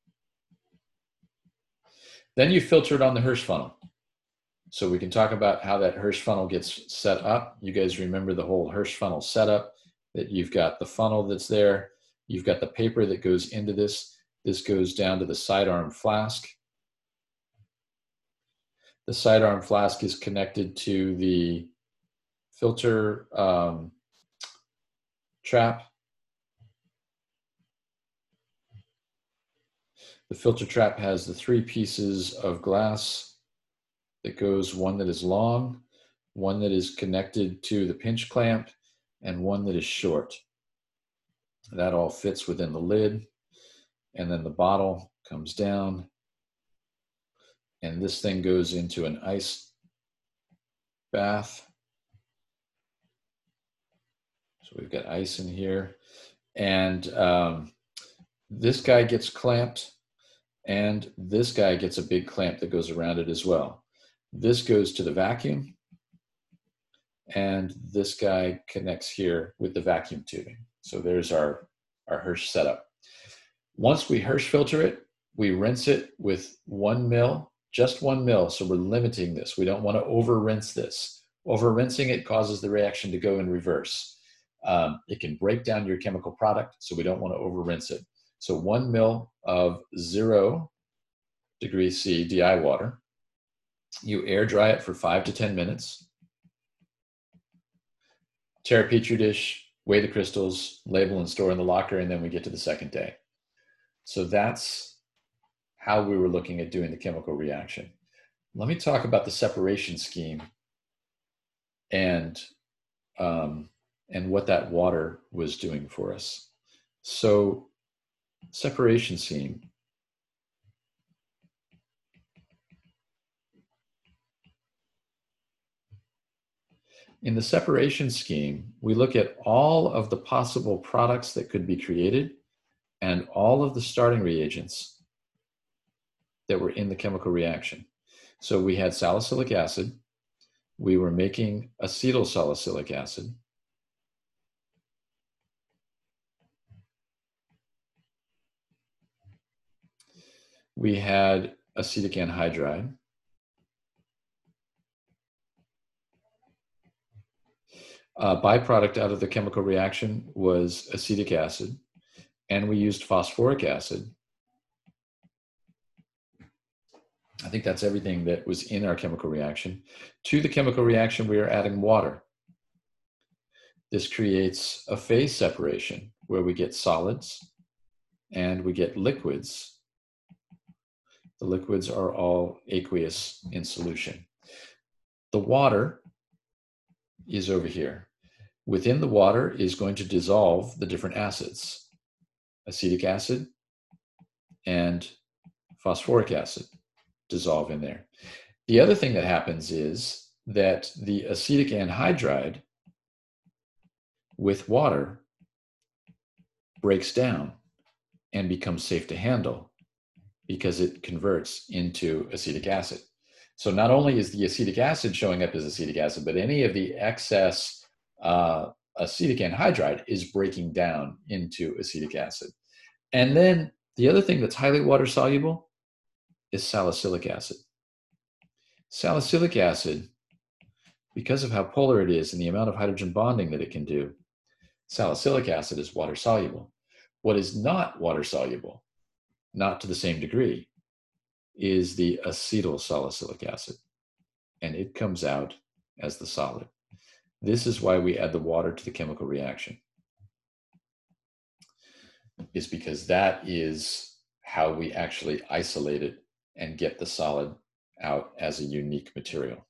Then you filter it on the Hirsch funnel. So we can talk about how that Hirsch funnel gets set up. You guys remember the whole Hirsch funnel setup, that you've got the funnel that's there. You've got the paper that goes into this. This goes down to the sidearm flask. The sidearm flask is connected to the filter trap. The filter trap has the 3 pieces of glass that goes, one that is long, one that is connected to the pinch clamp, and one that is short. That all fits within the lid. And then the bottle comes down. And this thing goes into an ice bath. So we've got ice in here. And this guy gets clamped. And this guy gets a big clamp that goes around it as well. This goes to the vacuum. And this guy connects here with the vacuum tubing. So there's our Hirsch setup. Once we Hirsch filter it, we rinse it with 1 mil, just 1 mil. So we're limiting this. We don't want to over rinse this. Over rinsing it causes the reaction to go in reverse. It can break down your chemical product, so we don't want to over rinse it. So 1 mil of 0 degrees C DI water. You air dry it for 5 to 10 minutes. Tear a petri dish, weigh the crystals, label and store in the locker, and then we get to the second day. So that's how we were looking at doing the chemical reaction. Let me talk about the separation scheme and what that water was doing for us. So separation scheme. In the separation scheme, we look at all of the possible products that could be created and all of the starting reagents that were in the chemical reaction. So we had salicylic acid. We were making acetyl salicylic acid. We had acetic anhydride. Byproduct out of the chemical reaction was acetic acid, and we used phosphoric acid. I think that's everything that was in our chemical reaction. To the chemical reaction, we are adding water. This creates a phase separation where we get solids and we get liquids. The liquids are all aqueous in solution. The water is over here. Within the water is going to dissolve the different acids, acetic acid and phosphoric acid dissolve in there. The other thing that happens is that the acetic anhydride with water breaks down and becomes safe to handle because it converts into acetic acid. So not only is the acetic acid showing up as acetic acid, but any of the excess acetic anhydride is breaking down into acetic acid. And then the other thing that's highly water soluble is salicylic acid. Salicylic acid, because of how polar it is and the amount of hydrogen bonding that it can do, salicylic acid is water soluble. What is not water soluble, not to the same degree, is the acetyl salicylic acid, and it comes out as the solid. This is why we add the water to the chemical reaction, is because that is how we actually isolate it and get the solid out as a unique material.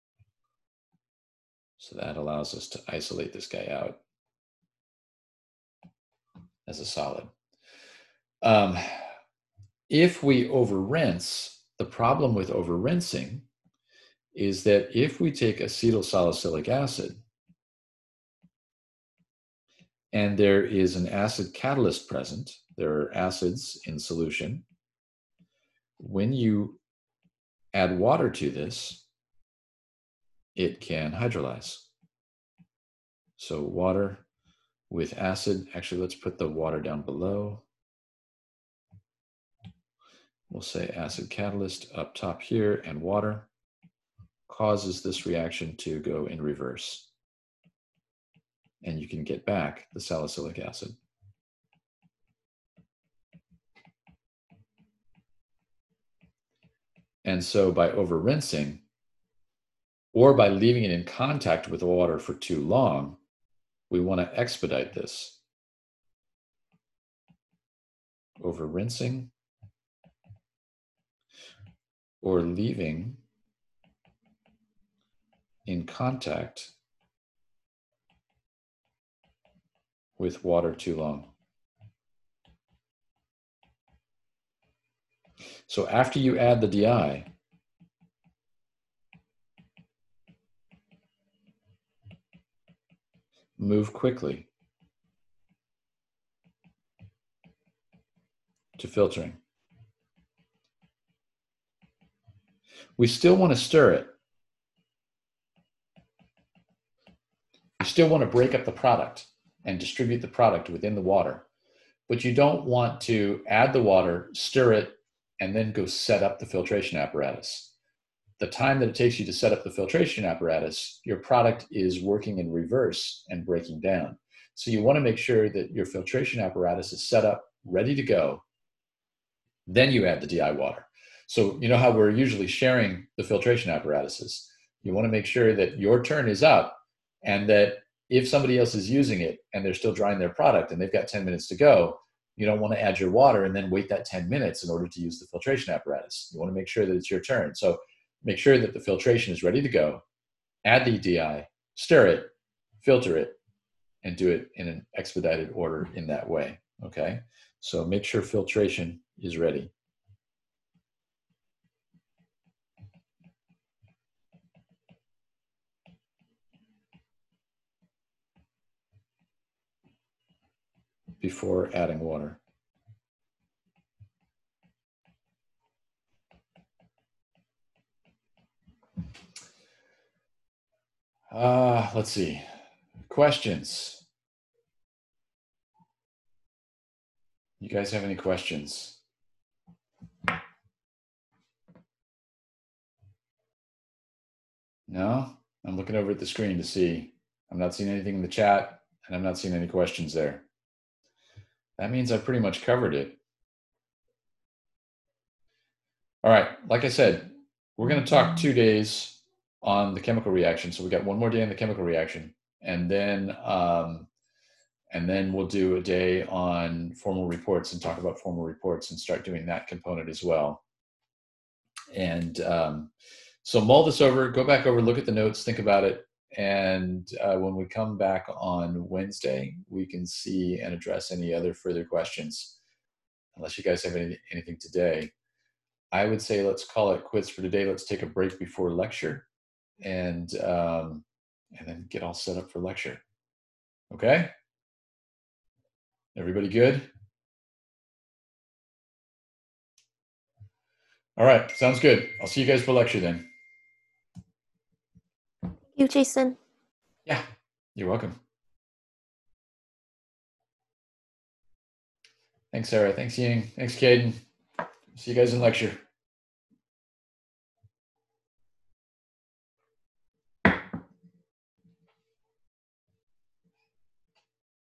So that allows us to isolate this guy out as a solid. If we over-rinse, the problem with over-rinsing is that if we take acetyl salicylic acid and there is an acid catalyst present, there are acids in solution, when you add water to this, it can hydrolyze. So water with acid, actually let's put the water down below. We'll say acid catalyst up top here, and water causes this reaction to go in reverse. And you can get back the salicylic acid. And so by over-rinsing, or by leaving it in contact with water for too long, we want to expedite this. Over-rinsing or leaving in contact with water too long. So after you add the DI, move quickly to filtering. We still want to stir it. You still want to break up the product and distribute the product within the water, but you don't want to add the water, stir it, and then go set up the filtration apparatus. The time that it takes you to set up the filtration apparatus, your product is working in reverse and breaking down. So you want to make sure that your filtration apparatus is set up, ready to go. Then you add the DI water. So you know how we're usually sharing the filtration apparatuses. You want to make sure that your turn is up, and that if somebody else is using it and they're still drying their product and they've got 10 minutes to go, you don't want to add your water and then wait that 10 minutes in order to use the filtration apparatus. You want to make sure that it's your turn. So make sure that the filtration is ready to go, add the DI, stir it, filter it, and do it in an expedited order in that way, okay? So make sure filtration is ready. Before adding water. Let's see. Questions? You guys have any questions? No? I'm looking over at the screen to see. I'm not seeing anything in the chat, and I'm not seeing any questions there. That means I pretty much covered it. All right, like I said, we're going to talk 2 days on the chemical reaction. So we got one more day on the chemical reaction, and then we'll do a day on formal reports and talk about formal reports and start doing that component as well. And so mull this over, go back over, look at the notes, think about it. And when we come back on Wednesday, we can see and address any other further questions. Unless you guys have anything today, I would say let's call it quits for today. Let's take a break before lecture, and then get all set up for lecture. Okay? Everybody good? All right, sounds good. I'll see you guys for lecture then. Thank you, Jason. Yeah, you're welcome. Thanks, Sarah. Thanks, Ying. Thanks, Caden. See you guys in lecture.